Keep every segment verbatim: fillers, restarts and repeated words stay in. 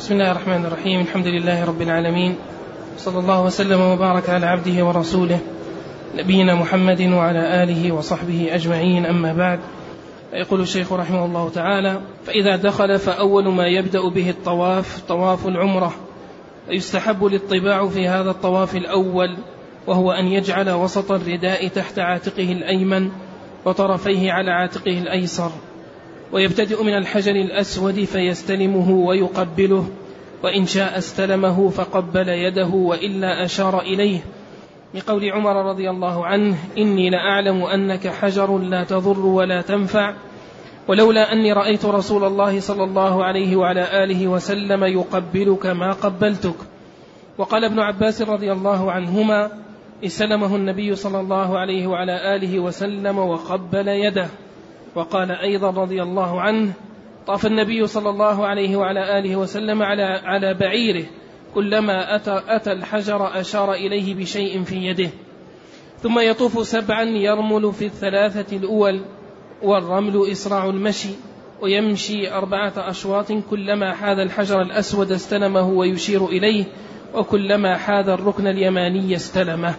بسم الله الرحمن الرحيم. الحمد لله رب العالمين، صلى الله وسلم وبارك على عبده ورسوله نبينا محمد وعلى آله وصحبه أجمعين، أما بعد. يقول الشيخ رحمه الله تعالى: فإذا دخل فأول ما يبدأ به الطواف طواف العمرة، ويستحب الاطباع في هذا الطواف الأول، وهو أن يجعل وسط الرداء تحت عاتقه الأيمن وطرفيه على عاتقه الأيسر، ويبتدئ من الحجر الأسود فيستلمه ويقبله، وإن شاء استلمه فقبل يده وإلا أشار إليه، بقول عمر رضي الله عنه: إني لأعلم أنك حجر لا تضر ولا تنفع، ولولا أني رأيت رسول الله صلى الله عليه وعلى آله وسلم يقبلك ما قبلتك. وقال ابن عباس رضي الله عنهما: استلمه النبي صلى الله عليه وعلى آله وسلم وقبل يده. وقال أيضا رضي الله عنه: طاف النبي صلى الله عليه وعلى آله وسلم على, على بعيره، كلما أتى, أتى الحجر أشار إليه بشيء في يده، ثم يطوف سبعا يرمل في الثلاثة الأول، والرمل إسراع المشي، ويمشي أربعة أشواط، كلما حاذ الحجر الأسود استلمه ويشير إليه، وكلما حاذ الركن اليماني استلمه.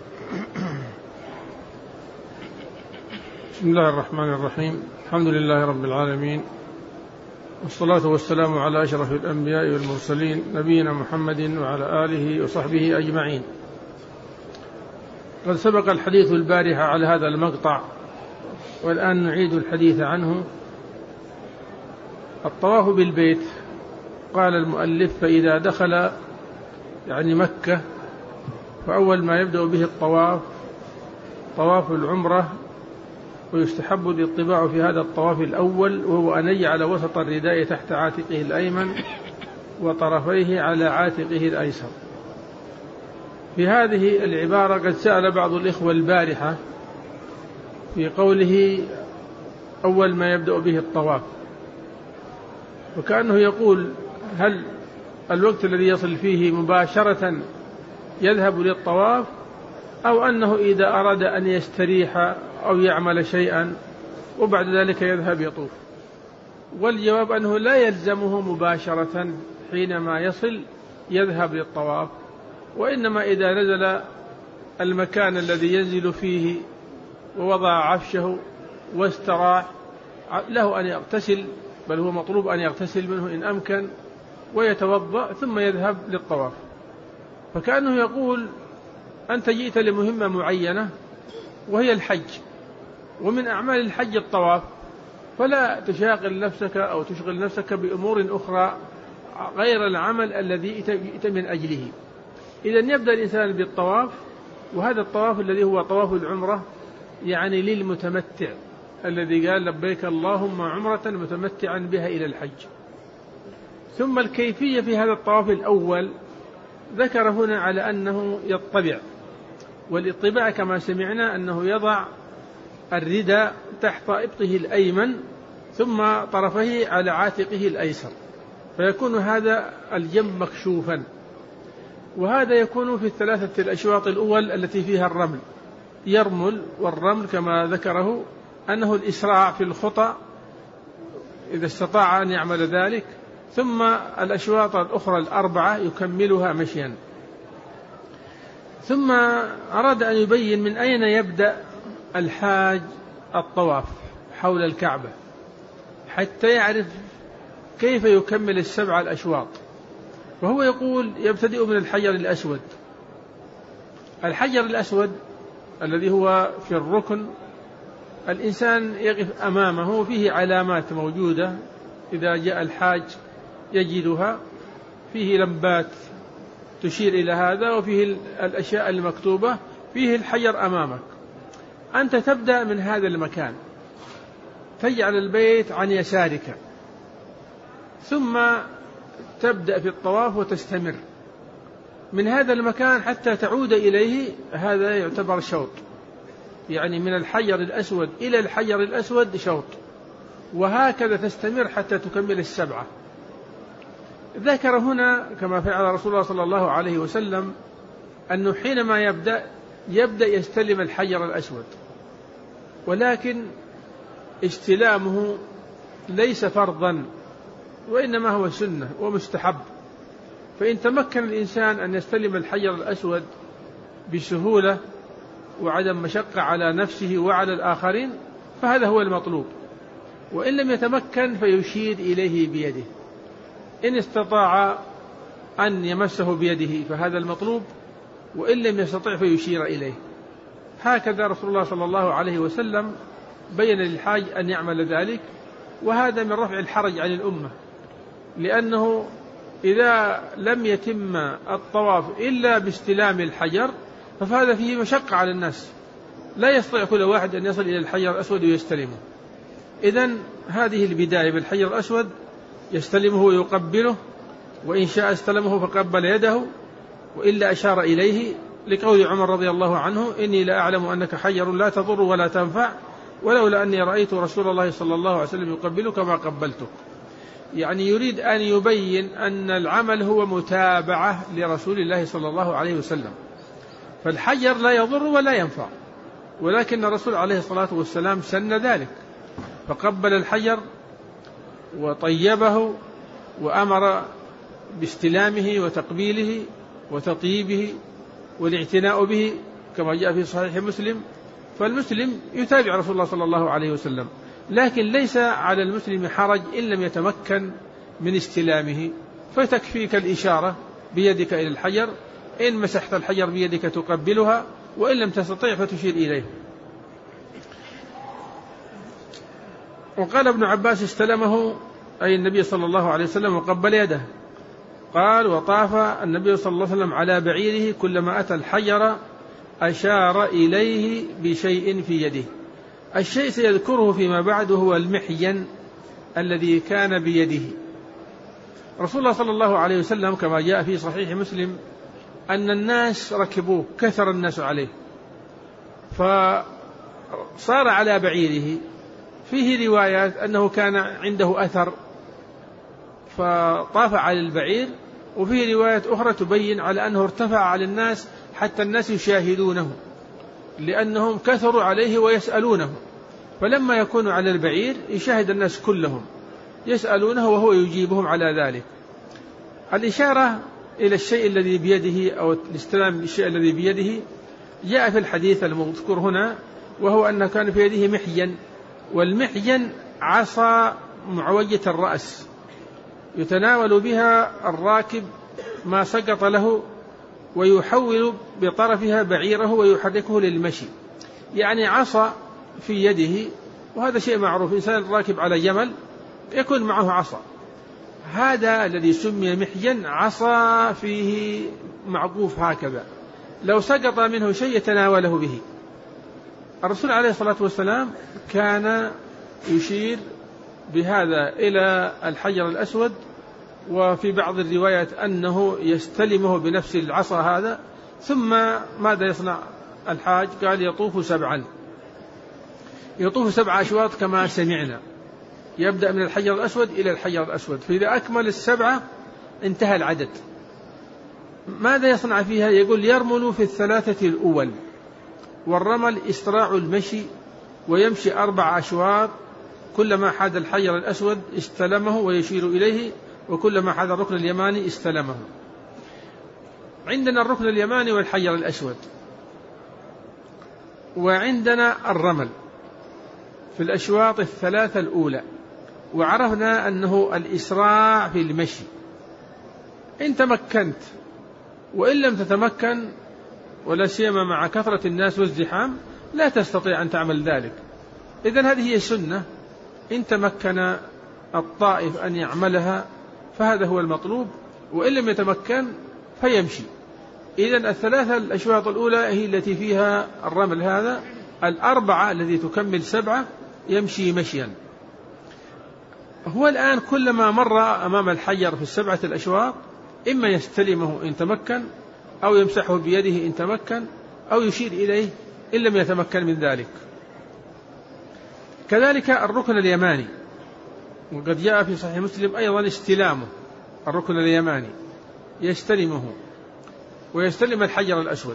بسم الله الرحمن الرحيم. الحمد لله رب العالمين، والصلاة والسلام على أشرف الأنبياء والمرسلين، نبينا محمد وعلى آله وصحبه أجمعين. قد سبق الحديث البارحة على هذا المقطع، والآن نعيد الحديث عنه. الطواف بالبيت، قال المؤلف: فإذا دخل يعني مكة فأول ما يبدأ به الطواف طواف العمرة، ويستحب الاطباع في هذا الطواف الأول، وهو أن يجعل وسط الرداء تحت عاتقه الأيمن وطرفيه على عاتقه الأيسر. في هذه العبارة قد سأل بعض الإخوة البارحة في قوله أول ما يبدأ به الطواف، وكأنه يقول: هل الوقت الذي يصل فيه مباشرة يذهب للطواف، أو أنه إذا أراد أن يستريح أو يعمل شيئا وبعد ذلك يذهب يطوف؟ والجواب أنه لا يلزمه مباشرة حينما يصل يذهب للطواف، وإنما إذا نزل المكان الذي ينزل فيه ووضع عفشه واستراح له أن يغتسل، بل هو مطلوب أن يغتسل منه إن أمكن، ويتوضأ ثم يذهب للطواف. فكأنه يقول: أنت جئت لمهمة معينة وهي الحج، ومن أعمال الحج الطواف، فلا تشاغل نفسك أو تشغل نفسك بأمور أخرى غير العمل الذي جئت من أجله. إذن يبدأ الإنسان بالطواف، وهذا الطواف الذي هو طواف العمرة يعني للمتمتع الذي قال: لبيك اللهم عمرة متمتعا بها إلى الحج. ثم الكيفية في هذا الطواف الأول ذكر هنا على أنه يطبع، والاطباع كما سمعنا أنه يضع الرداء تحت إبطه الأيمن ثم طرفه على عاتقه الأيسر، فيكون هذا الجنب مكشوفا. وهذا يكون في الثلاثة الأشواط الأول التي فيها الرمل، يرمل، والرمل كما ذكره أنه الإسراع في الخطى إذا استطاع أن يعمل ذلك، ثم الأشواط الأخرى الأربعة يكملها مشيا. ثم أراد أن يبين من أين يبدأ الحاج الطواف حول الكعبة حتى يعرف كيف يكمل السبع الأشواط. وهو يقول: يبتدئ من الحجر الأسود. الحجر الأسود الذي هو في الركن، الإنسان يقف أمامه، فيه علامات موجودة إذا جاء الحاج يجدها، فيه لمبات تشير إلى هذا، وفيه الأشياء المكتوبة، فيه الحجر أمامك. أنت تبدأ من هذا المكان، تجعل البيت عن يسارك، ثم تبدأ في الطواف وتستمر من هذا المكان حتى تعود إليه. هذا يعتبر شوط، يعني من الحجر الأسود إلى الحجر الأسود شوط، وهكذا تستمر حتى تكمل السبعة. ذكر هنا كما فعل رسول الله صلى الله عليه وسلم أنه حينما يبدأ يبدأ يستلم الحجر الأسود، ولكن استلامه ليس فرضا، وإنما هو سنة ومستحب. فإن تمكن الإنسان أن يستلم الحجر الأسود بسهولة وعدم مشقة على نفسه وعلى الآخرين فهذا هو المطلوب، وإن لم يتمكن فيشير إليه بيده. إن استطاع أن يمسه بيده فهذا المطلوب، وإن لم يستطع فيشير إليه. هكذا رسول الله صلى الله عليه وسلم بين للحاج أن يعمل ذلك، وهذا من رفع الحرج عن الأمة، لأنه إذا لم يتم الطواف إلا باستلام الحجر فهذا فيه مشقة على الناس، لا يستطيع كل واحد أن يصل إلى الحجر الأسود ويستلمه. إذن هذه البداية بالحجر الأسود، يستلمه ويقبله، وإن شاء استلمه فقبل يده وإلا أشار إليه، لقول عمر رضي الله عنه: إني لا أعلم أنك حجر لا تضر ولا تنفع، ولولا أني رأيت رسول الله صلى الله عليه وسلم يقبلك ما قبلتك. يعني يريد أن يبين أن العمل هو متابعة لرسول الله صلى الله عليه وسلم، فالحجر لا يضر ولا ينفع، ولكن الرسول عليه الصلاة والسلام سن ذلك، فقبل الحجر وطيبه وأمر باستلامه وتقبيله وتطيبه والاعتناء به كما جاء في صحيح مسلم. فالمسلم يتابع رسول الله صلى الله عليه وسلم، لكن ليس على المسلم حرج إن لم يتمكن من استلامه، فتكفيك الإشارة بيدك إلى الحجر، إن مسحت الحجر بيدك تقبلها، وإن لم تستطيع فتشير إليه. وقال ابن عباس: استلمه أي النبي صلى الله عليه وسلم وقبل يده. قال: وطاف النبي صلى الله عليه وسلم على بعيره كلما أتى الحجر أشار إليه بشيء في يده. الشيء سيذكره فيما بعد هو المحين الذي كان بيده. رسول الله صلى الله عليه وسلم كما جاء في صحيح مسلم أن الناس ركبوه، كثر الناس عليه، فصار على بعيره. فيه روايات أنه كان عنده أثر فطاف على البعير، وفيه روايات أخرى تبين على أنه ارتفع على الناس حتى الناس يشاهدونه، لأنهم كثروا عليه ويسألونه، فلما يكون على البعير يشاهد الناس كلهم يسألونه وهو يجيبهم على ذلك. الإشارة إلى الشيء الذي بيده أو الاستلام الشيء الذي بيده جاء في الحديث المذكور هنا، وهو أنه كان في يده محين، والمحين عصا معوجة الرأس يتناول بها الراكب ما سقط له، ويحول بطرفها بعيره ويحركه للمشي، يعني عصا في يده. وهذا شيء معروف، إنسان راكب على جمل يكون معه عصا، هذا الذي سمي محين، عصا فيه معقوف هكذا، لو سقط منه شيء يتناوله به. الرسول عليه الصلاة والسلام كان يشير بهذا إلى الحجر الأسود، وفي بعض الروايات أنه يستلمه بنفس العصا هذا. ثم ماذا يصنع الحاج؟ قال: يطوف سبعا، يطوف سبع أشواط كما سمعنا، يبدأ من الحجر الأسود إلى الحجر الأسود، فإذا أكمل السبعة انتهى العدد. ماذا يصنع فيها؟ يقول: يرمل في الثلاثة الأول، والرمل إسراع المشي، ويمشي أربع أشواط، كلما حاد الحجر الأسود استلمه ويشير إليه، وكلما حاد الركن اليماني استلمه. عندنا الركن اليماني والحجر الأسود، وعندنا الرمل في الأشواط الثلاثة الأولى، وعرفنا أنه الإسراع في المشي. إن تمكنت، وإن لم تتمكن، ولا سيما مع كثرة الناس والزحام، لا تستطيع أن تعمل ذلك. إذن هذه هي السنة، إن تمكن الطائف أن يعملها فهذا هو المطلوب، وإن لم يتمكن فيمشي. إذن الثلاثة الأشواط الأولى هي التي فيها الرمل هذا، الأربعة التي تكمل سبعة يمشي مشيا. هو الآن كلما مر أمام الحجر في السبعة الأشواط إما يستلمه إن تمكن، أو يمسحه بيده إن تمكن، أو يشير إليه إن لم يتمكن من ذلك. كذلك الركن اليماني، وقد جاء في صحيح مسلم أيضا استلامه، الركن اليماني يستلمه ويستلم الحجر الأسود.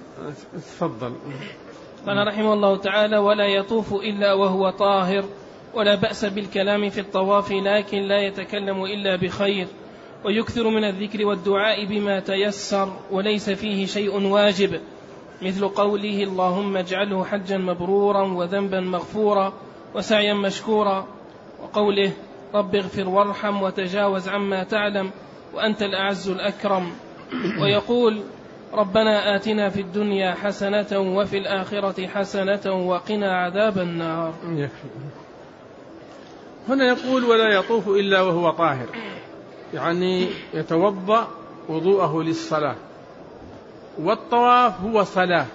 تفضل. قال رحمه الله تعالى: ولا يطوف إلا وهو طاهر ولا بأس بالكلام في الطواف لكن لا يتكلم إلا بخير، ويكثر من الذكر والدعاء بما تيسر وليس فيه شيء واجب، مثل قوله اللهم اجعله حجا مبرورا وذنبا مغفورا وسعيا مشكورا، وقوله رب اغفر وارحم وتجاوز عما تعلم وأنت الأعز الأكرم، ويقول ربنا آتنا في الدنيا حسنة وفي الآخرة حسنة وقنا عذاب النار. هنا يقول ولا يطوف إلا وهو طاهر، يعني يتوضأ وضوءه للصلاة، والطواف هو صلاة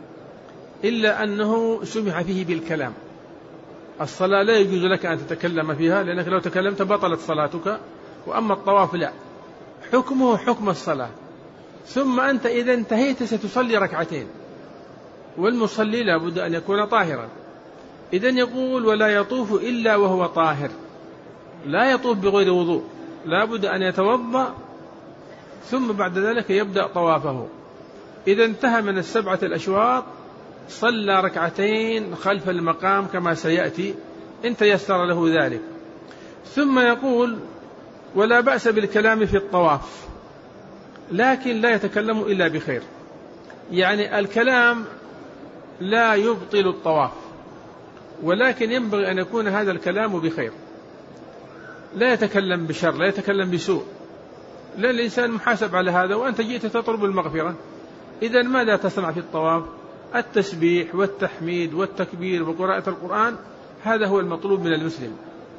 إلا أنه سمح فيه بالكلام. الصلاة لا يجوز لك أن تتكلم فيها لأنك لو تكلمت بطلت صلاتك، وأما الطواف لا، حكمه حكم الصلاة. ثم أنت إذا انتهيت ستصلي ركعتين، والمصلي لا بد أن يكون طاهرا. إذن يقول ولا يطوف إلا وهو طاهر، لا يطوف بغير وضوء، لا بد أن يتوضأ ثم بعد ذلك يبدأ طوافه. إذا انتهى من السبعة الأشواط صلى ركعتين خلف المقام كما سيأتي إن تيسر له ذلك. ثم يقول ولا بأس بالكلام في الطواف لكن لا يتكلم إلا بخير، يعني الكلام لا يبطل الطواف، ولكن ينبغي أن يكون هذا الكلام بخير، لا يتكلم بشر، لا يتكلم بسوء، لأن الإنسان محاسب على هذا، وأنت جئت تطلب المغفرة. إذن ماذا تصنع في الطواف؟ التسبيح والتحميد والتكبير وقراءة القرآن، هذا هو المطلوب من المسلم.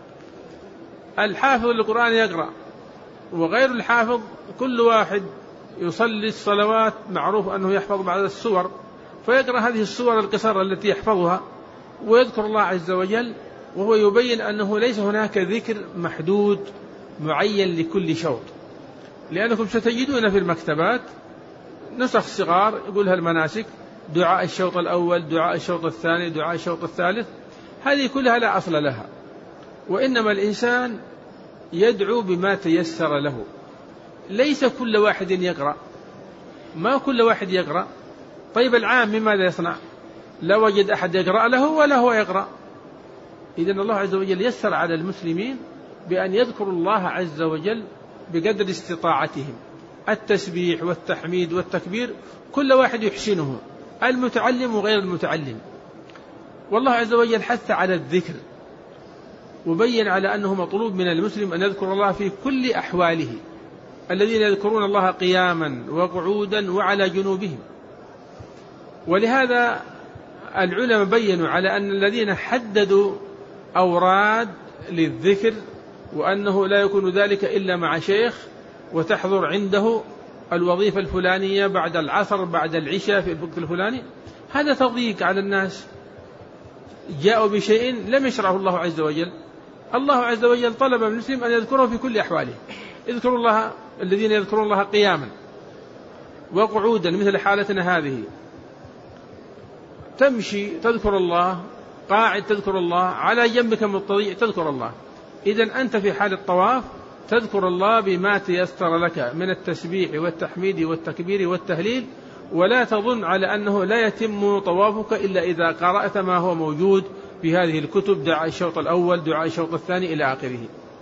الحافظ للقرآن يقرأ، وغير الحافظ كل واحد يصلي الصلوات معروف أنه يحفظ بعض السور، فيقرأ هذه السور القصر التي يحفظها ويذكر الله عز وجل، وهو يبين أنه ليس هناك ذكر محدود معين لكل شوط، لأنكم ستجدون في المكتبات نسخ صغار يقولها المناسك، دعاء الشوط الأول، دعاء الشوط الثاني، دعاء الشوط الثالث، هذه كلها لا أصل لها، وإنما الإنسان يدعو بما تيسر له. ليس كل واحد يقرأ، ما كل واحد يقرأ. طيب العام ماذا يصنع؟ لا وجد أحد يقرأ له ولا هو يقرأ. إذن الله عز وجل يسر على المسلمين بأن يذكروا الله عز وجل بقدر استطاعتهم، التسبيح والتحميد والتكبير كل واحد يحسنه، المتعلم وغير المتعلم. والله عز وجل حث على الذكر وبين على أنه مطلوب من المسلم أن يذكر الله في كل أحواله، الذين يذكرون الله قياما وقعودا وعلى جنوبهم. ولهذا العلماء بينوا على أن الذين حددوا أوراد للذكر وأنه لا يكون ذلك إلا مع شيخ، وتحضر عنده الوظيفة الفلانية بعد العصر بعد العشاء في الوقت الفلاني، هذا تضييق على الناس. جاءوا بشيء لم يشرعه الله عز وجل. الله عز وجل طلب من المسلم أن يذكره في كل أحواله. اذكروا الله، الذين يذكرون الله قياما وقعودا مثل حالتنا هذه، تمشي تذكر الله، قاعد تذكر الله، على جنبك مضطجع تذكر الله. إذن أنت في حال الطواف تذكر الله بما تيسر لك من التسبيح والتحميد والتكبير والتهليل، ولا تظن على أنه لا يتم طوافك إلا إذا قرأت ما هو موجود في هذه الكتب، دعاء الشوط الأول، دعاء الشوط الثاني إلى آخره.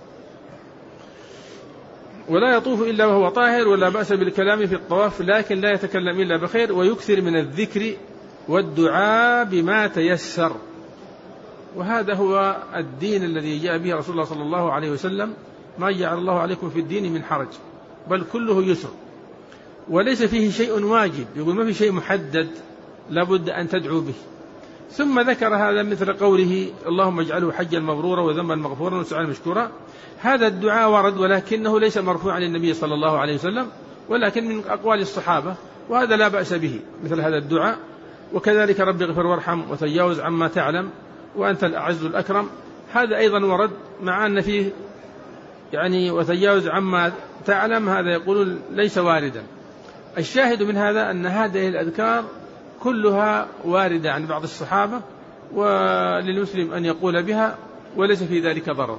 ولا يطوف إلا وهو طاهر، ولا بأس بالكلام في الطواف لكن لا يتكلم إلا بخير، ويكثر من الذكر والدعاء بما تيسر. وهذا هو الدين الذي جاء به رسول الله صلى الله عليه وسلم، ما جعل الله عليكم في الدين من حرج بل كله يسر، وليس فيه شيء واجب، يقول ما في شيء محدد لابد أن تدعو به. ثم ذكر هذا مثل قوله اللهم اجعله حجا مبرورا وذنبا مغفورا وسعيا مشكورا. هذا الدعاء ورد ولكنه ليس مرفوعا للنبي صلى الله عليه وسلم، ولكن من أقوال الصحابة، وهذا لا بأس به مثل هذا الدعاء. وكذلك رب اغفر وارحم وتجاوز عما تعلم وأنت الأعز الأكرم، هذا أيضا ورد، مع أن فيه يعني وتجاوز عما تعلم هذا يقولون ليس واردا. الشاهد من هذا أن هذه الأذكار كلها واردة عن بعض الصحابة، وللمسلم أن يقول بها وليس في ذلك ضرر.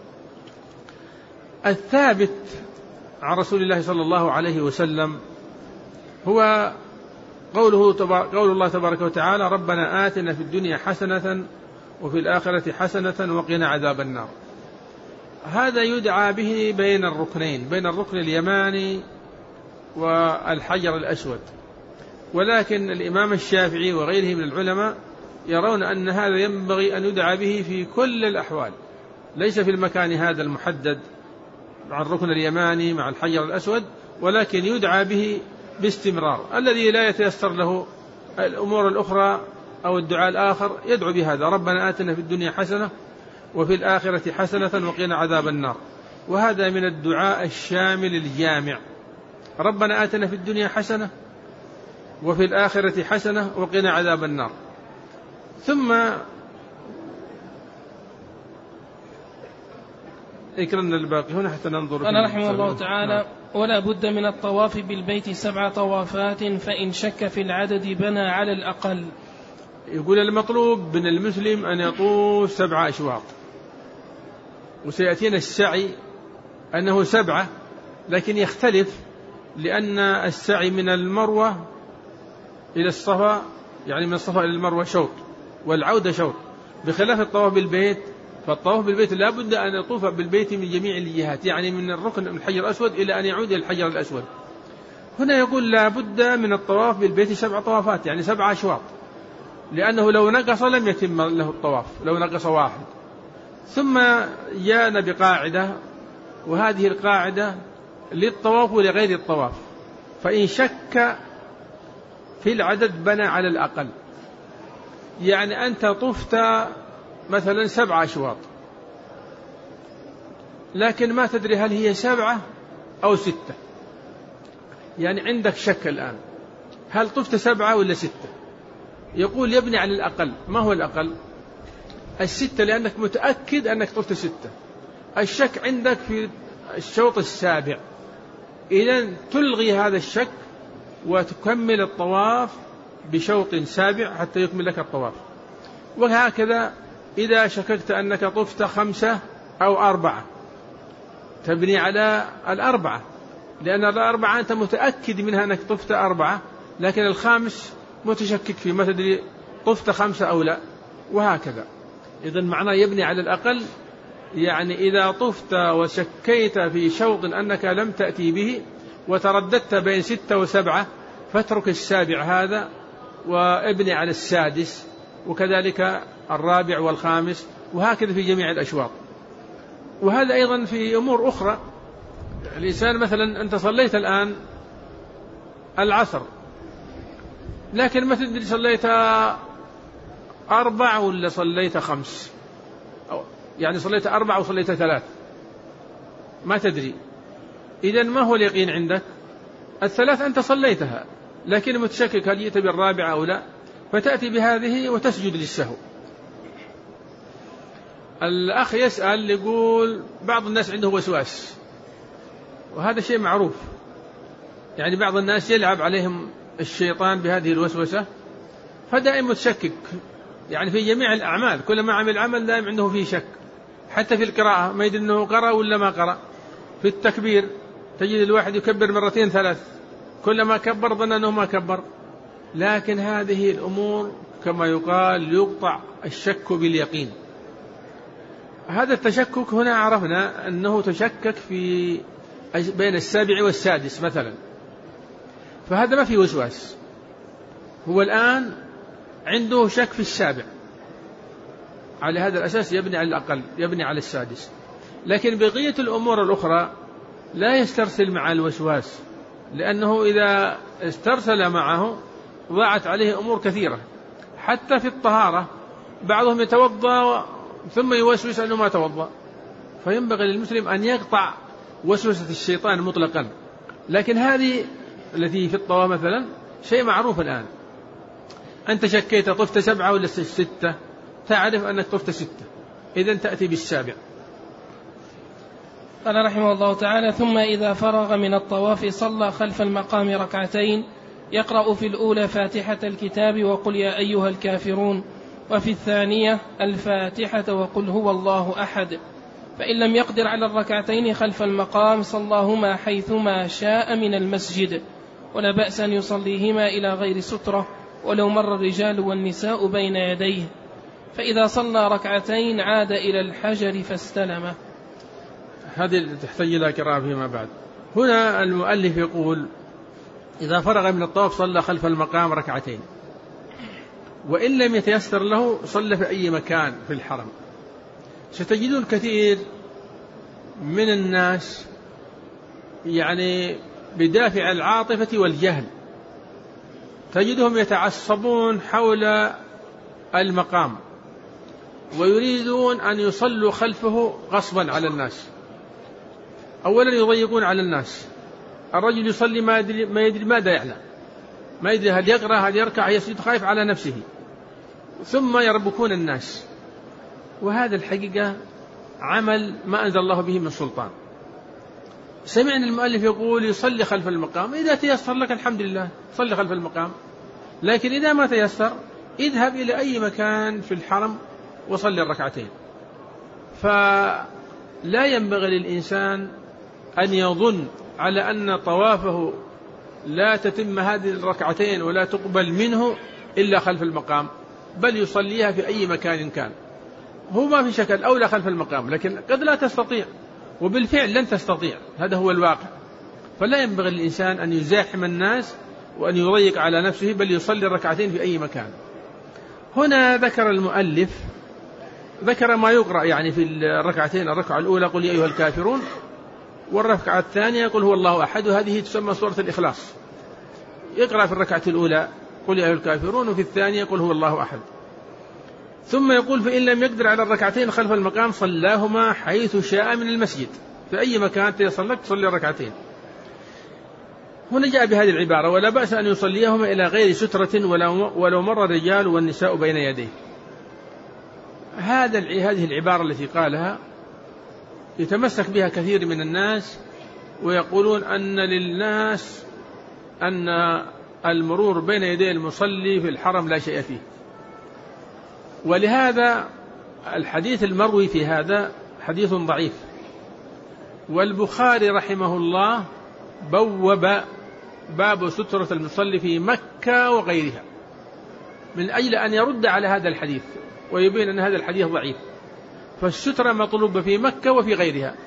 الثابت عن رسول الله صلى الله عليه وسلم هو قوله قول الله تبارك وتعالى ربنا آتنا في الدنيا حسنة وفي الآخرة حسنة وقنا عذاب النار. هذا يدعى به بين الركنين، بين الركن اليماني والحجر الأسود. ولكن الإمام الشافعي وغيره من العلماء يرون أن هذا ينبغي أن يدعى به في كل الأحوال، ليس في المكان هذا المحدد مع الركن اليماني مع الحجر الأسود، ولكن يدعى به باستمرار. الذي لا يتيسر له الأمور الأخرى أو الدعاء الآخر يدعو بهذا: ربنا آتنا في الدنيا حسنة وفي الآخرة حسنة وقنا عذاب النار. وهذا من الدعاء الشامل الجامع: ربنا آتنا في الدنيا حسنة وفي الآخرة حسنة وقنا عذاب النار. ثم اكرمنا الباقي هنا حتى ننظر. قال رحمه الله تعالى: ولا بد من الطواف بالبيت سبع طوافات، فإن شك في العدد بنى على الأقل. يقول المطلوب من المسلم أن يطوف سبع أشواط، وسيأتينا السعي أنه سبعة، لكن يختلف، لأن السعي من المروة إلى الصفا، يعني من الصفا إلى المروة شوط، والعودة شوط، بخلاف الطواف بالبيت. فالطواف بالبيت لا بد أن يطوف بالبيت من جميع الجهات، يعني من الركن من الحجر الأسود إلى أن يعود إلى الحجر الأسود. هنا يقول لا بد من الطواف بالبيت سبع طوافات، يعني سبع أشواط، لأنه لو نقص لم يتم له الطواف، لو نقص واحد. ثم جاءنا بقاعدة، وهذه القاعدة للطواف ولغير الطواف: فإن شك في العدد بنى على الأقل. يعني أنت طفت مثلا سبع أشواط، لكن ما تدري هل هي سبعة أو ستة، يعني عندك شك الآن هل طفت سبعة ولا ستة. يقول يبني على الأقل. ما هو الأقل؟ الستة، لأنك متأكد أنك طفت ستة. الشك عندك في الشوط السابع، إذن تلغي هذا الشك وتكمل الطواف بشوط سابع حتى يكمل لك الطواف. وهكذا إذا شككت أنك طفت خمسة أو أربعة، تبني على الأربعة، لأن الأربعة أنت متأكد منها أنك طفت أربعة، لكن الخامس متشكك فيه، ما تدري طفت خمسة أو لا، وهكذا. إذن معناه يبني على الأقل، يعني إذا طفت وشكيت في شوط أنك لم تأتي به وترددت بين ستة وسبعة، فاترك السابع هذا وابني على السادس، وكذلك الرابع والخامس، وهكذا في جميع الأشواط. وهذا أيضا في أمور أخرى. الإنسان مثلا أنت صليت الآن العصر، لكن ما تدري صليت أربع ولا صليت خمس، أو يعني صليت أربع وصليت ثلاث، ما تدري. إذن ما هو اليقين عندك؟ الثلاث أنت صليتها، لكن متشكك هل جئت بالرابعة أو لا، فتأتي بهذه وتسجد للسهو. الأخ يسأل يقول بعض الناس عنده وسواس، وهذا شيء معروف، يعني بعض الناس يلعب عليهم الشيطان بهذه الوسوسة، فدائما متشكك، يعني في جميع الأعمال كلما عمل عمل دائما عنده فيه شك. حتى في القراءة ما يدري أنه قرأ ولا ما قرأ. في التكبير تجد الواحد يكبر مرتين ثلاث، كلما كبر ظن أنه ما كبر. لكن هذه الأمور كما يقال يقطع الشك باليقين. هذا التشكك هنا عرفنا أنه تشكك في بين السابع والسادس مثلا، فهذا ما في وسواس، هو الآن عنده شك في السابع، على هذا الأساس يبني على الأقل، يبني على السادس. لكن بقية الأمور الأخرى لا يسترسل مع الوسواس، لأنه إذا استرسل معه ضاعت عليه أمور كثيرة. حتى في الطهارة بعضهم يتوضأ ثم يوسوس أنه ما توضأ، فينبغي للمسلم أن يقطع وسوسة الشيطان مطلقا. لكن هذه التي في الطواف مثلا شيء معروف الآن، أنت شكيت طفت سبعة ولا ستة، تعرف أنك طفت ستة، إذن تأتي بالسابع. قال رحمه الله تعالى: ثم إذا فرغ من الطواف صلى خلف المقام ركعتين، يقرأ في الأولى فاتحة الكتاب وقل يا أيها الكافرون، وفي الثانية الفاتحة وقل هو الله أحد. فإن لم يقدر على الركعتين خلف المقام صلاهما حيثما شاء من المسجد، ولا بأس أن يصليهما إلى غير سترة ولو مر الرجال والنساء بين يديه. فإذا صلى ركعتين عاد إلى الحجر فاستلمه. هذه تحتاج إلى قراءة فيما بعد. هنا المؤلف يقول إذا فرغ من الطواف صلى خلف المقام ركعتين، وإن لم يتيسر له صلى في أي مكان في الحرم. ستجدون كثير من الناس يعني بدافع العاطفة والجهل تجدهم يتعصبون حول المقام ويريدون أن يصلوا خلفه غصبا على الناس. أولا يضيقون على الناس، الرجل يصلي ما يدري, ما يدري ماذا يعلم، ما يدري هل يقرأ هل يركع يسجد، خايف على نفسه، ثم يربكون الناس. وهذا الحقيقة عمل ما أنزل الله به من سلطان. سمعنا المؤلف يقول يصلي خلف المقام، إذا تيسر لك الحمد لله صلي خلف المقام، لكن إذا ما تيسر اذهب إلى أي مكان في الحرم وصلي الركعتين. فلا ينبغي للإنسان أن يظن على أن طوافه لا تتم هذه الركعتين ولا تقبل منه إلا خلف المقام، بل يصليها في أي مكان كان. هو ما في شك الأولى خلف المقام، لكن قد لا تستطيع، وبالفعل لن تستطيع، هذا هو الواقع. فلا ينبغي للإنسان أن يزاحم الناس وأن يضيق على نفسه، بل يصلي الركعتين في أي مكان. هنا ذكر المؤلف ذكر ما يقرأ يعني في الركعتين، الركعة الأولى قل يا أيها الكافرون، والركعة الثانية قل هو الله أحد، وهذه تسمى سورة الإخلاص. يقرأ في الركعة الأولى قل يا أيها الكافرون، وفي الثانية قل هو الله أحد. ثم يقول فإن لم يقدر على الركعتين خلف المقام صلاهما حيث شاء من المسجد، في أي مكان تيسر لك تصلي الركعتين. هنا جاء بهذه العبارة ولا بأس أن يصليهما إلى غير سترة ولو مر الرجال والنساء بين يديه. هذا هذه العبارة التي قالها يتمسك بها كثير من الناس، ويقولون أن للناس أن المرور بين يدي المصلي في الحرم لا شيء فيه. ولهذا الحديث المروي في هذا حديث ضعيف، والبخاري رحمه الله بوب باب سترة المصلي في مكة وغيرها من أجل أن يرد على هذا الحديث ويبين أن هذا الحديث ضعيف. فالسترة مطلوبة في مكة وفي غيرها.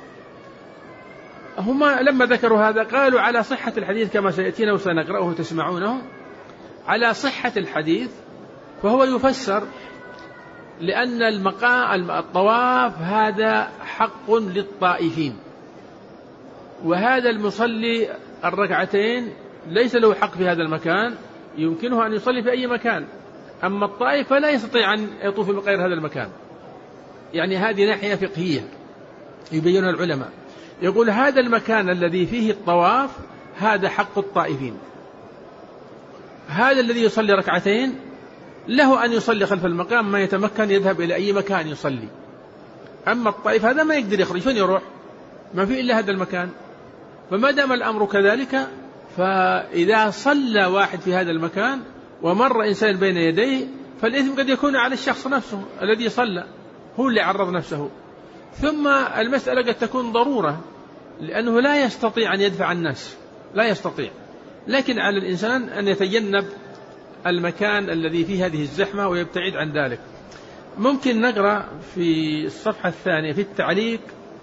هما لما ذكروا هذا قالوا على صحة الحديث كما سيأتينا وسنقرأه تسمعونه، على صحة الحديث، فهو يفسر لأن المقام الطواف هذا حق للطائفين، وهذا المصلي الركعتين ليس له حق في هذا المكان، يمكنه أن يصلي في أي مكان، أما الطائف فلا يستطيع أن يطوف بغير هذا المكان. يعني هذه ناحية فقهية يبينها العلماء، يقول هذا المكان الذي فيه الطواف هذا حق الطائفين، هذا الذي يصلي ركعتين له أن يصلي خلف المقام ما يتمكن يذهب إلى أي مكان يصلي. أما الطائف هذا ما يقدر يخرج، فين يروح؟ ما في إلا هذا المكان. فما دام الأمر كذلك، فإذا صلى واحد في هذا المكان ومر إنسان بين يديه فالإثم قد يكون على الشخص نفسه الذي صلى، هو اللي عرض نفسه. ثم المسألة قد تكون ضرورة، لأنه لا يستطيع أن يدفع الناس، لا يستطيع، لكن على الإنسان أن يتجنب المكان الذي فيه هذه الزحمة ويبتعد عن ذلك. ممكن نقرأ في الصفحة الثانية في التعليق: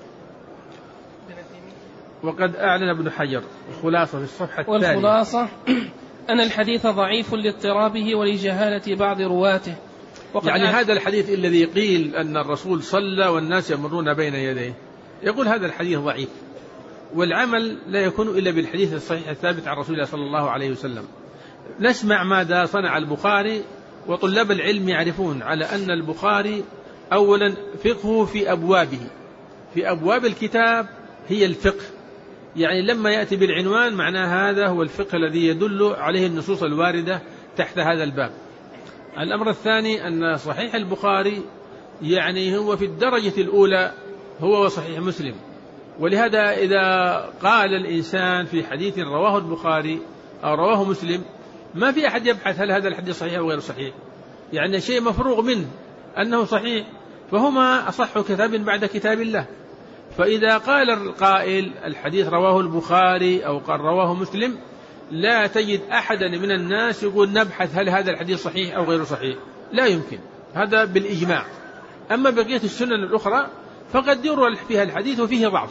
وقد أعلن ابن حجر الخلاصة في الصفحة الثانية. والخلاصة أن الحديث ضعيف لاضطرابه ولجهالة بعض رواته. يعني هذا الحديث الذي قيل أن الرسول صلى والناس يمرون بين يديه، يقول هذا الحديث ضعيف، والعمل لا يكون إلا بالحديث الصحيح الثابت عن رسول الله صلى الله عليه وسلم. نسمع ماذا صنع البخاري، وطلاب العلم يعرفون على أن البخاري أولا فقهه في أبوابه، في أبواب الكتاب هي الفقه، يعني لما يأتي بالعنوان معناه هذا هو الفقه الذي يدل عليه النصوص الواردة تحت هذا الباب. الأمر الثاني أن صحيح البخاري يعني هو في الدرجة الأولى هو وصحيح مسلم، ولهذا إذا قال الإنسان في حديث رواه البخاري أو رواه مسلم ما في أحد يبحث هل هذا الحديث صحيح أو غير صحيح، يعني شيء مفروغ منه أنه صحيح، فهما أصح كتاب بعد كتاب الله. فإذا قال القائل الحديث رواه البخاري أو قال رواه مسلم، لا تجد أحدا من الناس يقول نبحث هل هذا الحديث صحيح أو غير صحيح، لا يمكن. هذا بالإجماع. أما بقية السنن الأخرى فقد يروى فيها الحديث وفيه ضعف.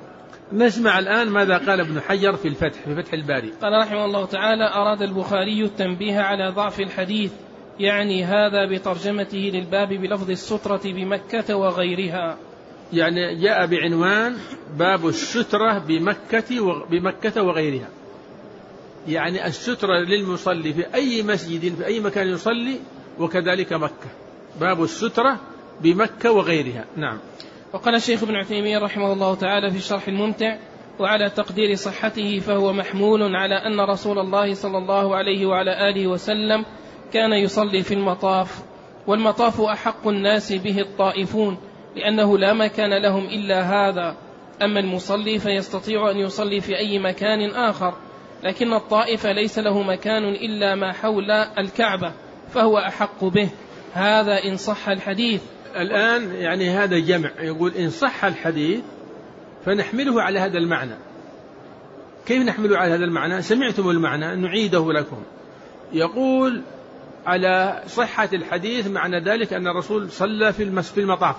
نسمع الآن ماذا قال ابن حجر في الفتح في فتح الباري. قال رحمه الله تعالى: أراد البخاري التنبيه على ضعف الحديث، يعني هذا بترجمته للباب بلفظ السترة بمكة وغيرها. يعني جاء بعنوان باب السترة بمكة بمكة وغيرها، يعني السترة للمصلي في أي مسجد في أي مكان يصلي، وكذلك مكة، باب السترة بمكة وغيرها. نعم. وقال الشيخ ابن عثيمين رحمه الله تعالى في الشرح الممتع: وعلى تقدير صحته فهو محمول على أن رسول الله صلى الله عليه وعلى آله وسلم كان يصلي في المطاف، والمطاف أحق الناس به الطائفون، لأنه لا مكان لهم إلا هذا. أما المصلي فيستطيع أن يصلي في أي مكان آخر، لكن الطائف ليس له مكان إلا ما حول الكعبة، فهو أحق به. هذا إن صح الحديث. الآن يعني هذا جمع، يقول إن صح الحديث فنحمله على هذا المعنى. كيف نحمله على هذا المعنى؟ سمعتم المعنى، نعيده لكم. يقول على صحة الحديث معنى ذلك أن الرسول صلى في في المطاف.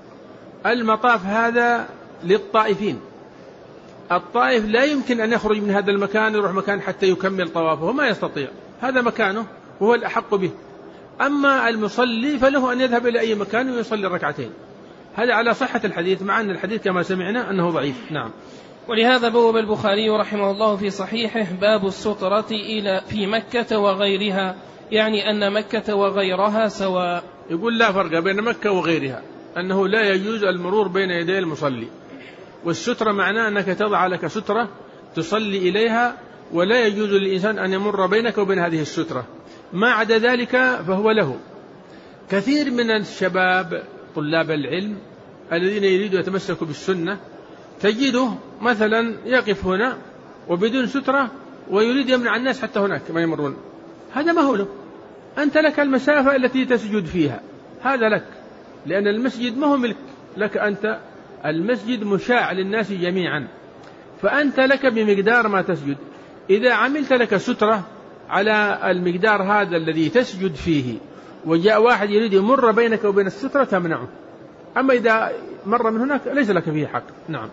المطاف هذا للطائفين، الطائف لا يمكن أن يخرج من هذا المكان يروح مكان حتى يكمل طوافه، ما يستطيع، هذا مكانه وهو الأحق به. أما المصلي فله أن يذهب إلى أي مكان ويصلي ركعتين. هذا على صحة الحديث، مع أن الحديث كما سمعنا أنه ضعيف. نعم. ولهذا بوب البخاري رحمه الله في صحيحه باب السترة إلى في مكة وغيرها، يعني أن مكة وغيرها سواء. يقول لا فرق بين مكة وغيرها، أنه لا يجوز المرور بين يدي المصلي. والسترة معناه أنك تضع لك سترة تصلي إليها، ولا يجوز للإنسان أن يمر بينك وبين هذه السترة، ما عدا ذلك فهو له. كثير من الشباب طلاب العلم الذين يريدوا يتمسكوا بالسنة تجده مثلا يقف هنا وبدون سترة ويريد يمنع الناس حتى هناك ما يمرون. هذا ما هو له. أنت لك المسافة التي تسجد فيها، هذا لك، لأن المسجد ما هو ملك لك أنت، المسجد مشاع للناس جميعا، فأنت لك بمقدار ما تسجد. إذا عملت لك سترة على المقدار هذا الذي تسجد فيه وجاء واحد يريد يمر بينك وبين السترة تمنعه، أما إذا مر من هناك ليس لك فيه حق. نعم.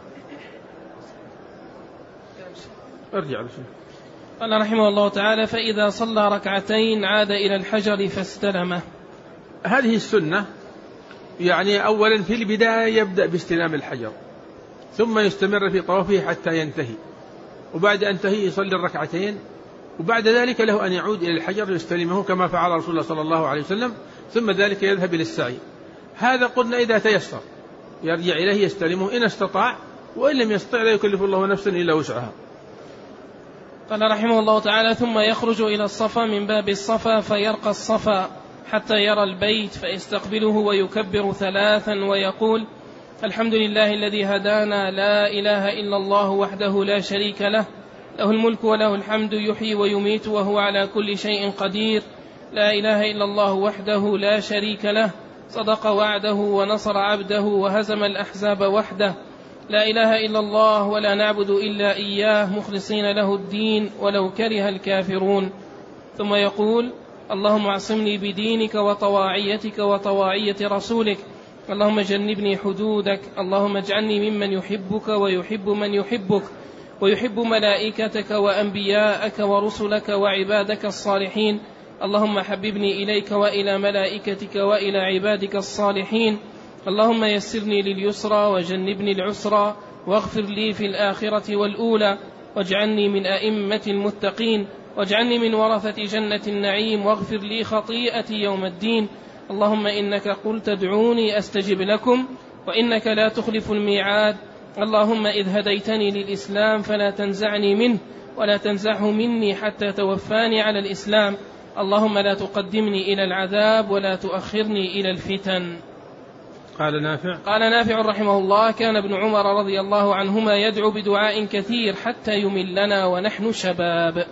ارجع بسم. قال رحمه الله تعالى: فإذا صلى ركعتين عاد إلى الحجر فاستلمه. هذه السنة، يعني أولا في البداية يبدأ باستلام الحجر، ثم يستمر في طوافه حتى ينتهي، وبعد أن ينتهي يصلي الركعتين، وبعد ذلك له أن يعود إلى الحجر يستلمه كما فعل رسول الله صلى الله عليه وسلم، ثم ذلك يذهب إلى السعي. هذا قلنا إذا تيسر يرجع إليه يستلمه إن استطاع، وإن لم يستطع لا يكلف الله نفسا إلا وسعها. قال رحمه الله تعالى: ثم يخرج إلى الصفا من باب الصفا فيرقى الصفا حتى يرى البيت فيستقبله ويكبر ثلاثا ويقول: الحمد لله الذي هدانا، لا إله إلا الله وحده لا شريك له، له الملك وله الحمد، يحيي ويميت وهو على كل شيء قدير، لا إله إلا الله وحده لا شريك له، صدق وعده ونصر عبده وهزم الأحزاب وحده، لا إله إلا الله ولا نعبد إلا إياه مخلصين له الدين ولو كره الكافرون. ثم يقول: اللهم اعصمني بدينك وطواعيتك وطواعية رسولك، اللهم جنبني حدودك، اللهم اجعلني ممن يحبك ويحب من يحبك ويحب ملائكتك وأنبياءك ورسلك وعبادك الصالحين، اللهم حببني إليك وإلى ملائكتك وإلى عبادك الصالحين، اللهم يسرني لليسرى وجنبني العسرى، واغفر لي في الآخرة والأولى، واجعلني من أئمة المتقين، واجعلني من ورثة جنة النعيم، واغفر لي خطيئتي يوم الدين. اللهم إنك قلت ادعوني أستجب لكم، وإنك لا تخلف الميعاد. اللهم إذ هديتني للإسلام فلا تنزعني منه ولا تنزعه مني حتى توفاني على الإسلام. اللهم لا تقدمني إلى العذاب ولا تؤخرني إلى الفتن. قال نافع قال نافع رحمه الله: كان ابن عمر رضي الله عنهما يدعو بدعاء كثير حتى يملنا ونحن شباب.